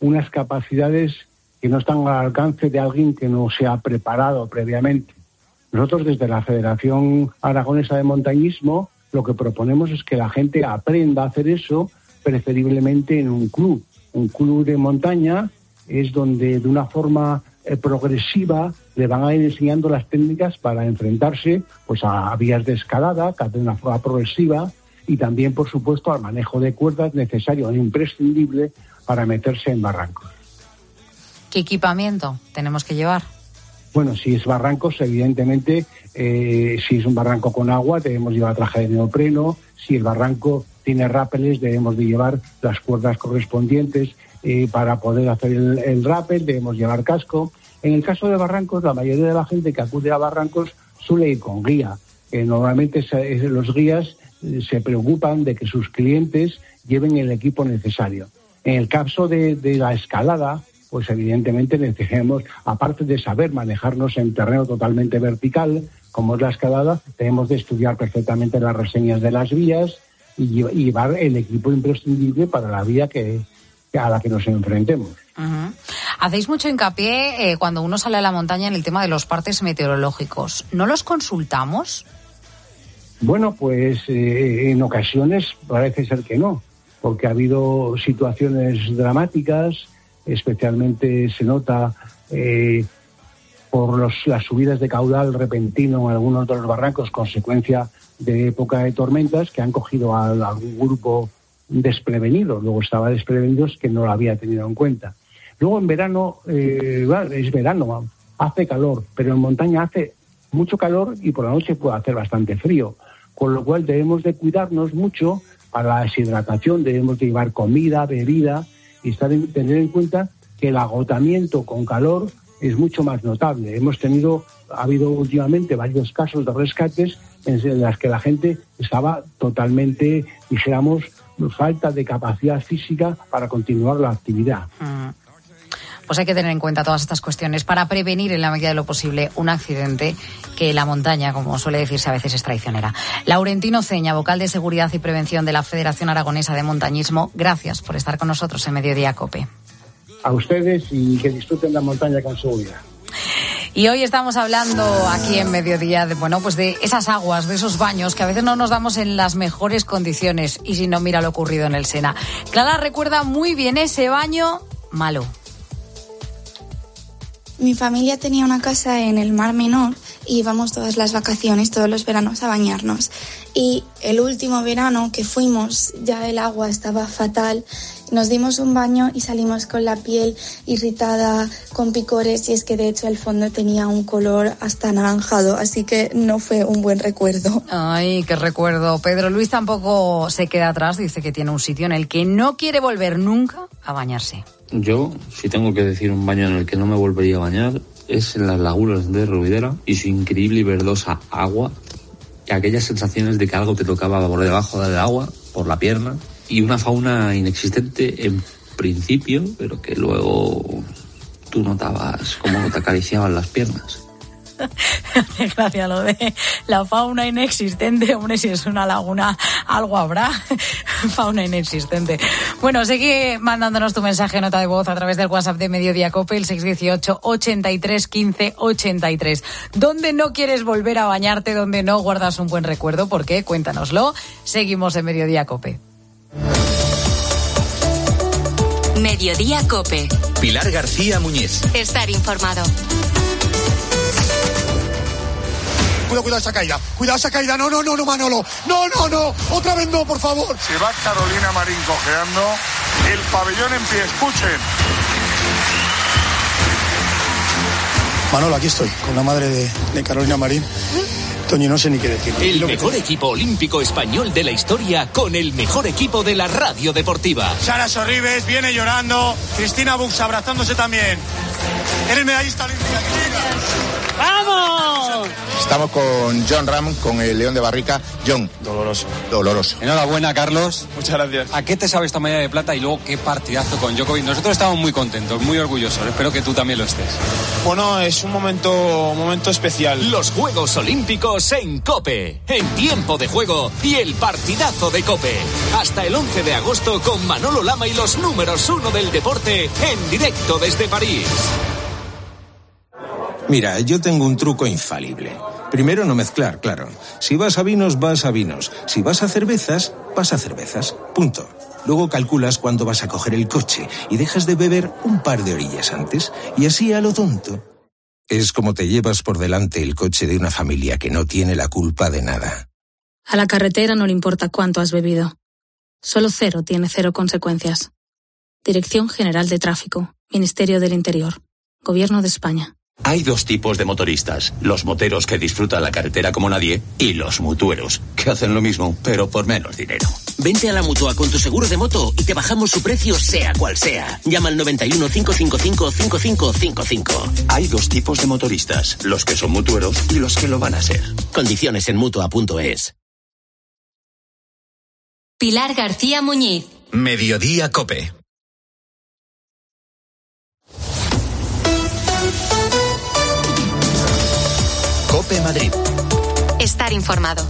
unas capacidades que no están al alcance de alguien que no se ha preparado previamente. Nosotros desde la Federación Aragonesa de Montañismo lo que proponemos es que la gente aprenda a hacer eso, preferiblemente en un club. Un club de montaña es donde de una forma eh, progresiva le van a ir enseñando las técnicas para enfrentarse pues a, a vías de escalada, de una forma progresiva, y también, por supuesto, al manejo de cuerdas necesario e imprescindible para meterse en barrancos. ¿Qué equipamiento tenemos que llevar? Bueno, si es barrancos, evidentemente, eh, si es un barranco con agua, debemos llevar traje de neopreno. Si el barranco tiene rápeles, debemos de llevar las cuerdas correspondientes eh, para poder hacer el, el rappel, debemos llevar casco. En el caso de barrancos, la mayoría de la gente que acude a barrancos suele ir con guía. Eh, normalmente se, eh, los guías eh, se preocupan de que sus clientes lleven el equipo necesario. En el caso de, de la escalada, pues evidentemente necesitamos, aparte de saber manejarnos en terreno totalmente vertical, como es la escalada, tenemos de estudiar perfectamente las reseñas de las vías y, y llevar el equipo imprescindible para la vía que, que a la que nos enfrentemos. Uh-huh. Hacéis mucho hincapié eh, cuando uno sale a la montaña en el tema de los partes meteorológicos. ¿No los consultamos? Bueno, pues eh, en ocasiones parece ser que no, porque ha habido situaciones dramáticas. Especialmente se nota eh, por los, las subidas de caudal repentino en algunos de los barrancos, consecuencia de época de tormentas, que han cogido a, a algún grupo desprevenido. Luego estaba desprevenidos que no lo había tenido en cuenta. Luego en verano, eh, es verano, hace calor, pero en montaña hace mucho calor y por la noche puede hacer bastante frío. Con lo cual debemos de cuidarnos mucho para la deshidratación, debemos de llevar comida, bebida, y estar en, tener en cuenta que el agotamiento con calor es mucho más notable. Hemos tenido, ha habido últimamente varios casos de rescates en las que la gente estaba totalmente, dijéramos, falta de capacidad física para continuar la actividad. Mm. Pues hay que tener en cuenta todas estas cuestiones para prevenir en la medida de lo posible un accidente, que la montaña, como suele decirse, a veces es traicionera. Laurentino Ceña, vocal de Seguridad y Prevención de la Federación Aragonesa de Montañismo, gracias por estar con nosotros en Mediodía COPE. A ustedes, y que disfruten la montaña con seguridad. Y hoy estamos hablando aquí en Mediodía de, bueno, pues de esas aguas, de esos baños que a veces no nos damos en las mejores condiciones, y si no, mira lo ocurrido en el Sena. Clara recuerda muy bien ese baño malo. Mi familia tenía una casa en el Mar Menor y íbamos todas las vacaciones, todos los veranos a bañarnos. Y el último verano que fuimos, ya el agua estaba fatal. Nos dimos un baño y salimos con la piel irritada, con picores, y es que de hecho el fondo tenía un color hasta anaranjado, así que no fue un buen recuerdo. Ay, qué recuerdo. Pedro Luis tampoco se queda atrás, dice que tiene un sitio en el que no quiere volver nunca a bañarse. Yo, si tengo que decir un baño en el que no me volvería a bañar, es en las lagunas de Ruidera y su increíble y verdosa agua, y aquellas sensaciones de que algo te tocaba por debajo del agua, por la pierna, y una fauna inexistente en principio, pero que luego tú notabas cómo te acariciaban las piernas. Me hace gracia lo de la fauna inexistente. Hombre, si es una laguna, algo habrá. Fauna inexistente. Bueno, sigue mandándonos tu mensaje, nota de voz, a través del WhatsApp de Mediodía COPE, el seis uno ocho, ochenta y tres, quince, ochenta y tres. ¿Dónde no quieres volver a bañarte? ¿Dónde no guardas un buen recuerdo? ¿Por qué? Cuéntanoslo. Seguimos en Mediodía COPE. Mediodía COPE. Pilar García Muñiz. Estar informado. Cuidado, cuidado esa caída. Cuidado esa caída. No, no, no, no, Manolo. No, no, no. Otra vez no, por favor. Se va Carolina Marín cojeando. El pabellón en pie. Escuchen. Manolo, aquí estoy, con la madre de, de Carolina Marín. Toño, no sé ni qué decir. El mejor equipo olímpico español de la historia con el mejor equipo de la radio deportiva. Sara Sorribes viene llorando. Cristina Bux abrazándose también. Eres medallista olímpica. ¡Vamos! ¡Vamos! Estamos con John Ram, con el León de Barrica. John. Doloroso. Doloroso. Enhorabuena, Carlos. Muchas gracias. ¿A qué te sabe esta medalla de plata y luego qué partidazo con Djokovic? Nosotros estamos muy contentos, muy orgullosos. Espero que tú también lo estés. Bueno, es un momento, un momento especial. Los Juegos Olímpicos en COPE. En tiempo de juego y el partidazo de COPE. Hasta el once de agosto con Manolo Lama y los números uno del deporte en directo desde París. Mira, yo tengo un truco infalible. Primero, no mezclar, claro. Si vas a vinos, vas a vinos. Si vas a cervezas, vas a cervezas. Punto. Luego calculas cuándo vas a coger el coche y dejas de beber un par de orillas antes. Y así a lo tonto. Es como te llevas por delante el coche de una familia que no tiene la culpa de nada. A la carretera no le importa cuánto has bebido. Solo cero tiene cero consecuencias. Dirección General de Tráfico. Ministerio del Interior. Gobierno de España. Hay dos tipos de motoristas, los moteros que disfrutan la carretera como nadie y los mutueros, que hacen lo mismo, pero por menos dinero. Vente a la Mutua con tu seguro de moto y te bajamos su precio sea cual sea. Llama al noventa y uno, cinco cinco cinco, cinco cinco cinco cinco. Hay dos tipos de motoristas, los que son mutueros y los que lo van a ser. Condiciones en mutua punto es. Pilar García Muñiz. Mediodía COPE. COPE Madrid. Estar informado.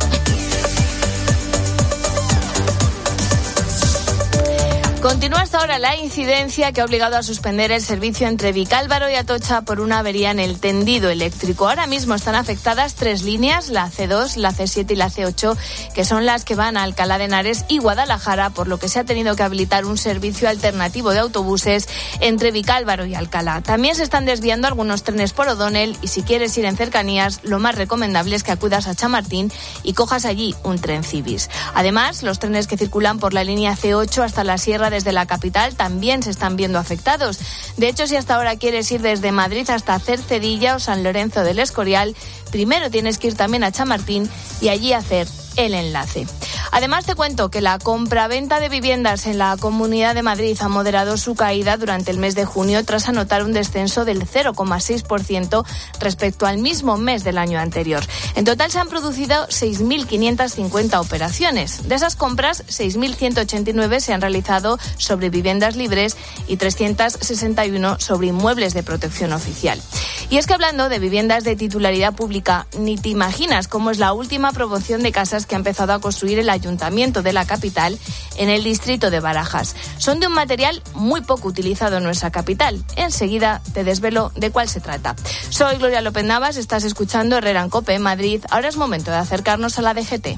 Continúa hasta ahora la incidencia que ha obligado a suspender el servicio entre Vicálvaro y Atocha por una avería en el tendido eléctrico. Ahora mismo están afectadas tres líneas, la ce dos, la ce siete y la ce ocho, que son las que van a Alcalá de Henares y Guadalajara, por lo que se ha tenido que habilitar un servicio alternativo de autobuses entre Vicálvaro y Alcalá. También se están desviando algunos trenes por O'Donnell y si quieres ir en cercanías, lo más recomendable es que acudas a Chamartín y cojas allí un tren Cibis. Además, los trenes que circulan por la línea ce ocho hasta la Sierra de desde la capital también se están viendo afectados. De hecho, si hasta ahora quieres ir desde Madrid hasta Cercedilla o San Lorenzo del Escorial, primero tienes que ir también a Chamartín y allí hacer el enlace. Además, te cuento que la compraventa de viviendas en la Comunidad de Madrid ha moderado su caída durante el mes de junio tras anotar un descenso del cero coma seis por ciento respecto al mismo mes del año anterior. En total se han producido seis mil quinientas cincuenta operaciones. De esas compras, seis mil ciento ochenta y nueve se han realizado sobre viviendas libres y trescientos sesenta y uno sobre inmuebles de protección oficial. Y es que hablando de viviendas de titularidad pública, ni te imaginas cómo es la última promoción de casas que ha empezado a construir el Ayuntamiento de la capital en el distrito de Barajas. Son de un material muy poco utilizado en nuestra capital. Enseguida te desvelo de cuál se trata. Soy Gloria López Navas, estás escuchando Herrera en COPE Madrid. Ahora es momento de acercarnos a la D G T.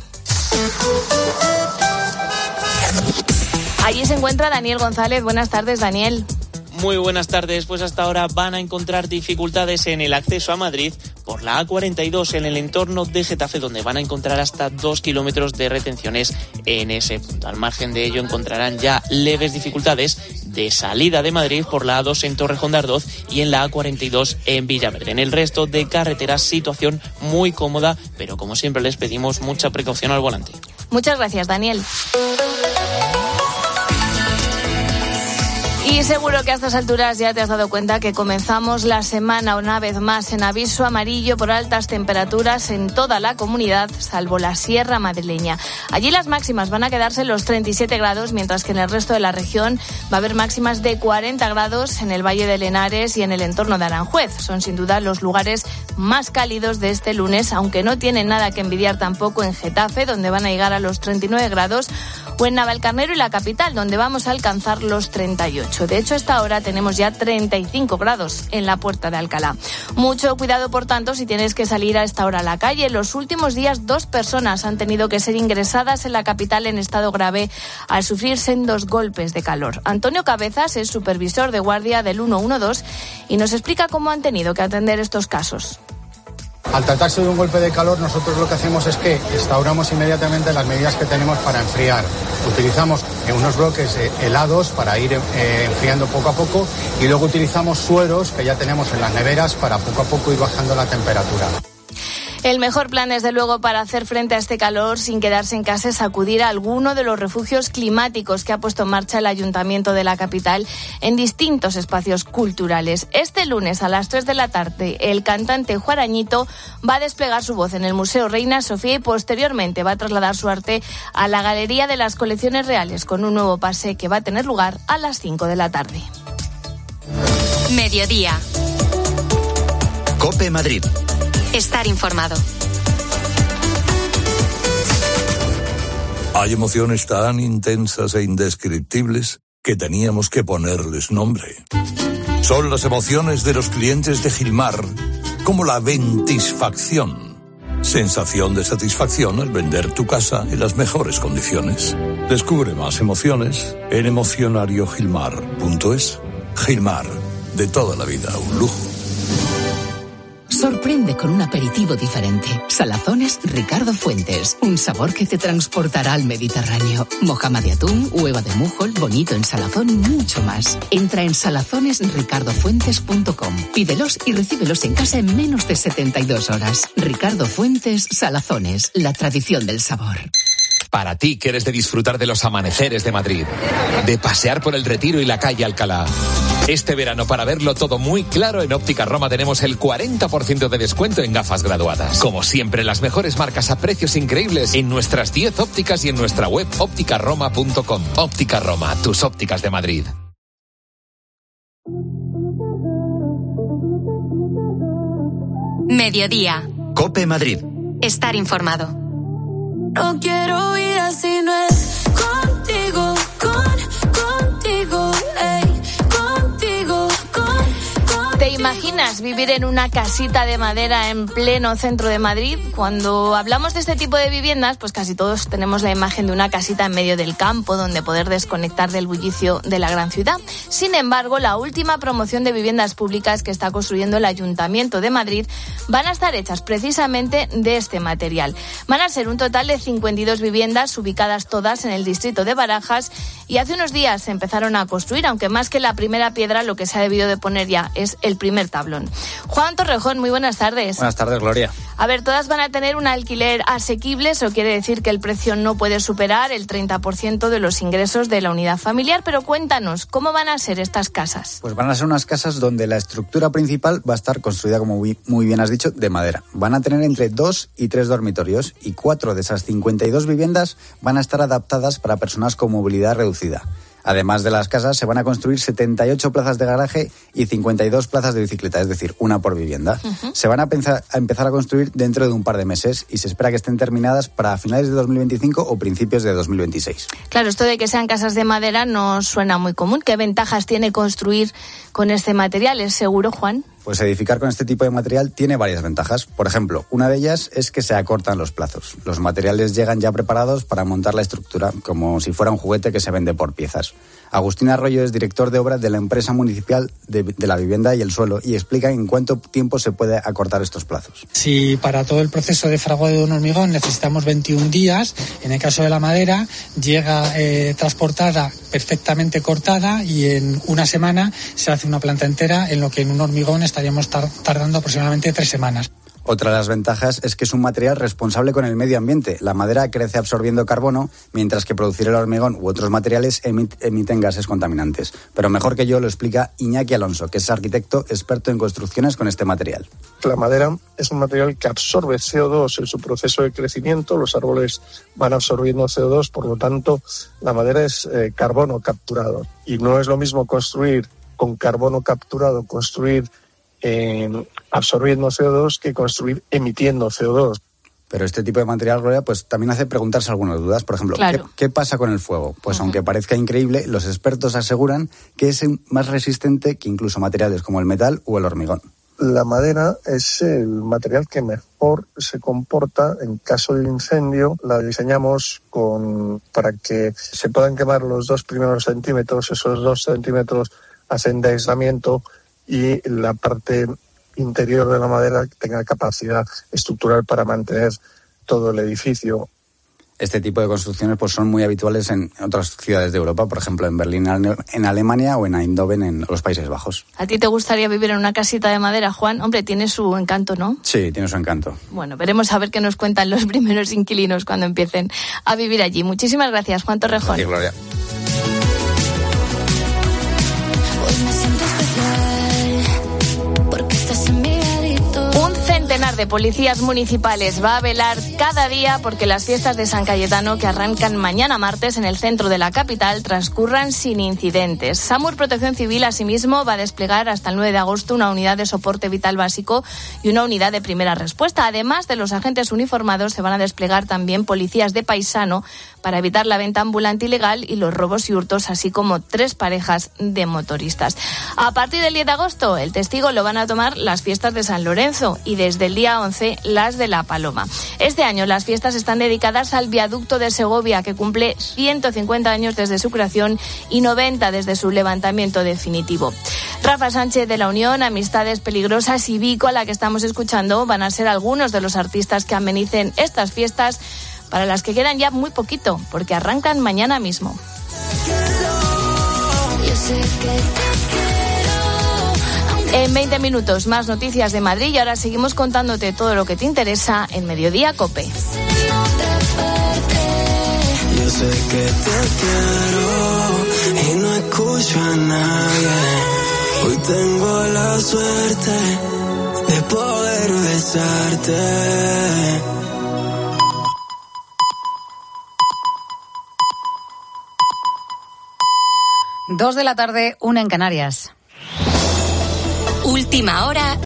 Allí se encuentra Daniel González. Buenas tardes, Daniel. Muy buenas tardes. Pues hasta ahora van a encontrar dificultades en el acceso a Madrid por la A cuarenta y dos en el entorno de Getafe, donde van a encontrar hasta dos kilómetros de retenciones en ese punto. Al margen de ello encontrarán ya leves dificultades de salida de Madrid por la A dos en Torrejón de Ardoz y en la A cuarenta y dos en Villaverde. En el resto de carreteras, situación muy cómoda, pero como siempre les pedimos mucha precaución al volante. Muchas gracias, Daniel. Y seguro que a estas alturas ya te has dado cuenta que comenzamos la semana una vez más en aviso amarillo por altas temperaturas en toda la comunidad, salvo la Sierra Madrileña. Allí las máximas van a quedarse en los treinta y siete grados, mientras que en el resto de la región va a haber máximas de cuarenta grados en el Valle de Henares y en el entorno de Aranjuez. Son sin duda los lugares más cálidos de este lunes, aunque no tienen nada que envidiar tampoco en Getafe, donde van a llegar a los treinta y nueve grados, o en Navalcarnero y la capital, donde vamos a alcanzar los treinta y ocho. De hecho, a esta hora tenemos ya treinta y cinco grados en la Puerta de Alcalá. Mucho cuidado, por tanto, si tienes que salir a esta hora a la calle. En los últimos días, dos personas han tenido que ser ingresadas en la capital en estado grave al sufrir sendos golpes de calor. Antonio Cabezas es supervisor de guardia del ciento doce y nos explica cómo han tenido que atender estos casos. Al tratarse de un golpe de calor, nosotros lo que hacemos es que instauramos inmediatamente las medidas que tenemos para enfriar. Utilizamos unos bloques helados para ir eh, enfriando poco a poco y luego utilizamos sueros que ya tenemos en las neveras para poco a poco ir bajando la temperatura. El mejor plan, desde luego, para hacer frente a este calor sin quedarse en casa es acudir a alguno de los refugios climáticos que ha puesto en marcha el Ayuntamiento de la capital en distintos espacios culturales. Este lunes a las tres de la tarde, el cantante Juarañito va a desplegar su voz en el Museo Reina Sofía y posteriormente va a trasladar su arte a la Galería de las Colecciones Reales con un nuevo pase que va a tener lugar a las cinco de la tarde. Mediodía. COPE Madrid. Estar informado. Hay emociones tan intensas e indescriptibles que teníamos que ponerles nombre. Son las emociones de los clientes de Gilmar, como la ventisfacción. Sensación de satisfacción al vender tu casa en las mejores condiciones. Descubre más emociones en emocionario gilmar punto es. Gilmar, de toda la vida, un lujo. Sorprende con un aperitivo diferente. Salazones Ricardo Fuentes. Un sabor que te transportará al Mediterráneo. Mojama de atún, hueva de mújol, bonito en salazón y mucho más. Entra en salazones ricardo fuentes punto com. Pídelos y recíbelos en casa en menos de setenta y dos horas. Ricardo Fuentes Salazones. La tradición del sabor. Para ti que eres de disfrutar de los amaneceres de Madrid, de pasear por el Retiro y la calle Alcalá. Este verano, para verlo todo muy claro, en Óptica Roma tenemos el cuarenta por ciento de descuento en gafas graduadas. Como siempre, las mejores marcas a precios increíbles en nuestras diez ópticas y en nuestra web óptica roma punto com. Óptica Roma, tus ópticas de Madrid. Mediodía. COPE Madrid. Estar informado. No quiero vida si no es contigo, con, contigo, ey, contigo, con, contigo. ¿Te imaginas vivir en una casita de madera en pleno centro de Madrid? Cuando hablamos de este tipo de viviendas, pues casi todos tenemos la imagen de una casita en medio del campo donde poder desconectar del bullicio de la gran ciudad. Sin embargo, la última promoción de viviendas públicas que está construyendo el Ayuntamiento de Madrid van a estar hechas precisamente de este material. Van a ser un total de cincuenta y dos viviendas ubicadas todas en el distrito de Barajas y hace unos días se empezaron a construir, aunque más que la primera piedra lo que se ha debido de poner ya es el primer tablón. Juan Torrejón, muy buenas tardes. Buenas tardes, Gloria. A ver, todas van a tener un alquiler asequible, eso quiere decir que el precio no puede superar el treinta por ciento de los ingresos de la unidad familiar, pero cuéntanos, ¿cómo van a ser estas casas? Pues van a ser unas casas donde la estructura principal va a estar construida, como muy bien has dicho, de madera. Van a tener entre dos y tres dormitorios y cuatro de esas cincuenta y dos viviendas van a estar adaptadas para personas con movilidad reducida. Además de las casas, se van a construir setenta y ocho plazas de garaje y cincuenta y dos plazas de bicicleta, es decir, una por vivienda. Uh-huh. Se van a, pensar, a empezar a construir dentro de un par de meses y se espera que estén terminadas para finales de dos mil veinticinco o principios de dos mil veintiséis. Claro, esto de que sean casas de madera no suena muy común. ¿Qué ventajas tiene construir con este material? ¿Es seguro, Juan? Pues edificar con este tipo de material tiene varias ventajas. Por ejemplo, una de ellas es que se acortan los plazos. Los materiales llegan ya preparados para montar la estructura, como si fuera un juguete que se vende por piezas. Agustín Arroyo es director de obra de la empresa municipal de, de la vivienda y el suelo y explica en cuánto tiempo se puede acortar estos plazos. Si para todo el proceso de fraguado de un hormigón necesitamos veintiún días, en el caso de la madera llega eh, transportada perfectamente cortada y en una semana se hace una planta entera, en lo que en un hormigón estaríamos tar- tardando aproximadamente tres semanas. Otra de las ventajas es que es un material responsable con el medio ambiente. La madera crece absorbiendo carbono, mientras que producir el hormigón u otros materiales emit- emiten gases contaminantes. Pero mejor que yo lo explica Iñaki Alonso, que es arquitecto experto en construcciones con este material. La madera es un material que absorbe C O dos en su proceso de crecimiento. Los árboles van absorbiendo C O dos, por lo tanto, la madera es eh, carbono capturado. Y no es lo mismo construir con carbono capturado, construir Eh, absorbiendo C O dos que construir emitiendo C O dos. Pero este tipo de material, Gloria, pues también hace preguntarse algunas dudas. Por ejemplo, claro. ¿qué, ¿qué pasa con el fuego? Pues uh-huh. aunque parezca increíble, los expertos aseguran que es más resistente que incluso materiales como el metal o el hormigón. La madera es el material que mejor se comporta en caso de incendio. La diseñamos con para que se puedan quemar los dos primeros centímetros. Esos dos centímetros hacen de aislamiento y la parte interior de la madera tenga capacidad estructural para mantener todo el edificio. Este tipo de construcciones pues son muy habituales en otras ciudades de Europa, por ejemplo en Berlín, en Alemania, o en Eindhoven, en los Países Bajos. ¿A ti te gustaría vivir en una casita de madera, Juan? Hombre, tiene su encanto, ¿no? Sí, tiene su encanto. Bueno, veremos a ver qué nos cuentan los primeros inquilinos cuando empiecen a vivir allí. Muchísimas gracias, Juan Torrejón. Gracias, Gloria. De policías municipales va a velar cada día porque las fiestas de San Cayetano, que arrancan mañana martes en el centro de la capital, transcurran sin incidentes. SAMUR Protección Civil, asimismo, va a desplegar hasta el nueve de agosto una unidad de soporte vital básico y una unidad de primera respuesta. Además de los agentes uniformados, se van a desplegar también policías de paisano para evitar la venta ambulante ilegal y los robos y hurtos, así como tres parejas de motoristas. A partir del diez de agosto, el testigo lo van a tomar las fiestas de San Lorenzo y desde el día once las de La Paloma. Este año las fiestas están dedicadas al viaducto de Segovia, que cumple ciento cincuenta años desde su creación y noventa desde su levantamiento definitivo. Rafa Sánchez de La Unión, Amistades Peligrosas y Vico, a la que estamos escuchando, van a ser algunos de los artistas que amenicen estas fiestas, para las que quedan ya muy poquito, porque arrancan mañana mismo. En veinte minutos, más noticias de Madrid, y ahora seguimos contándote todo lo que te interesa en Mediodía COPE. Yo sé que te quiero y no escucho a nadie. Hoy tengo la suerte de poder besarte. Dos de la tarde, una en Canarias. Última hora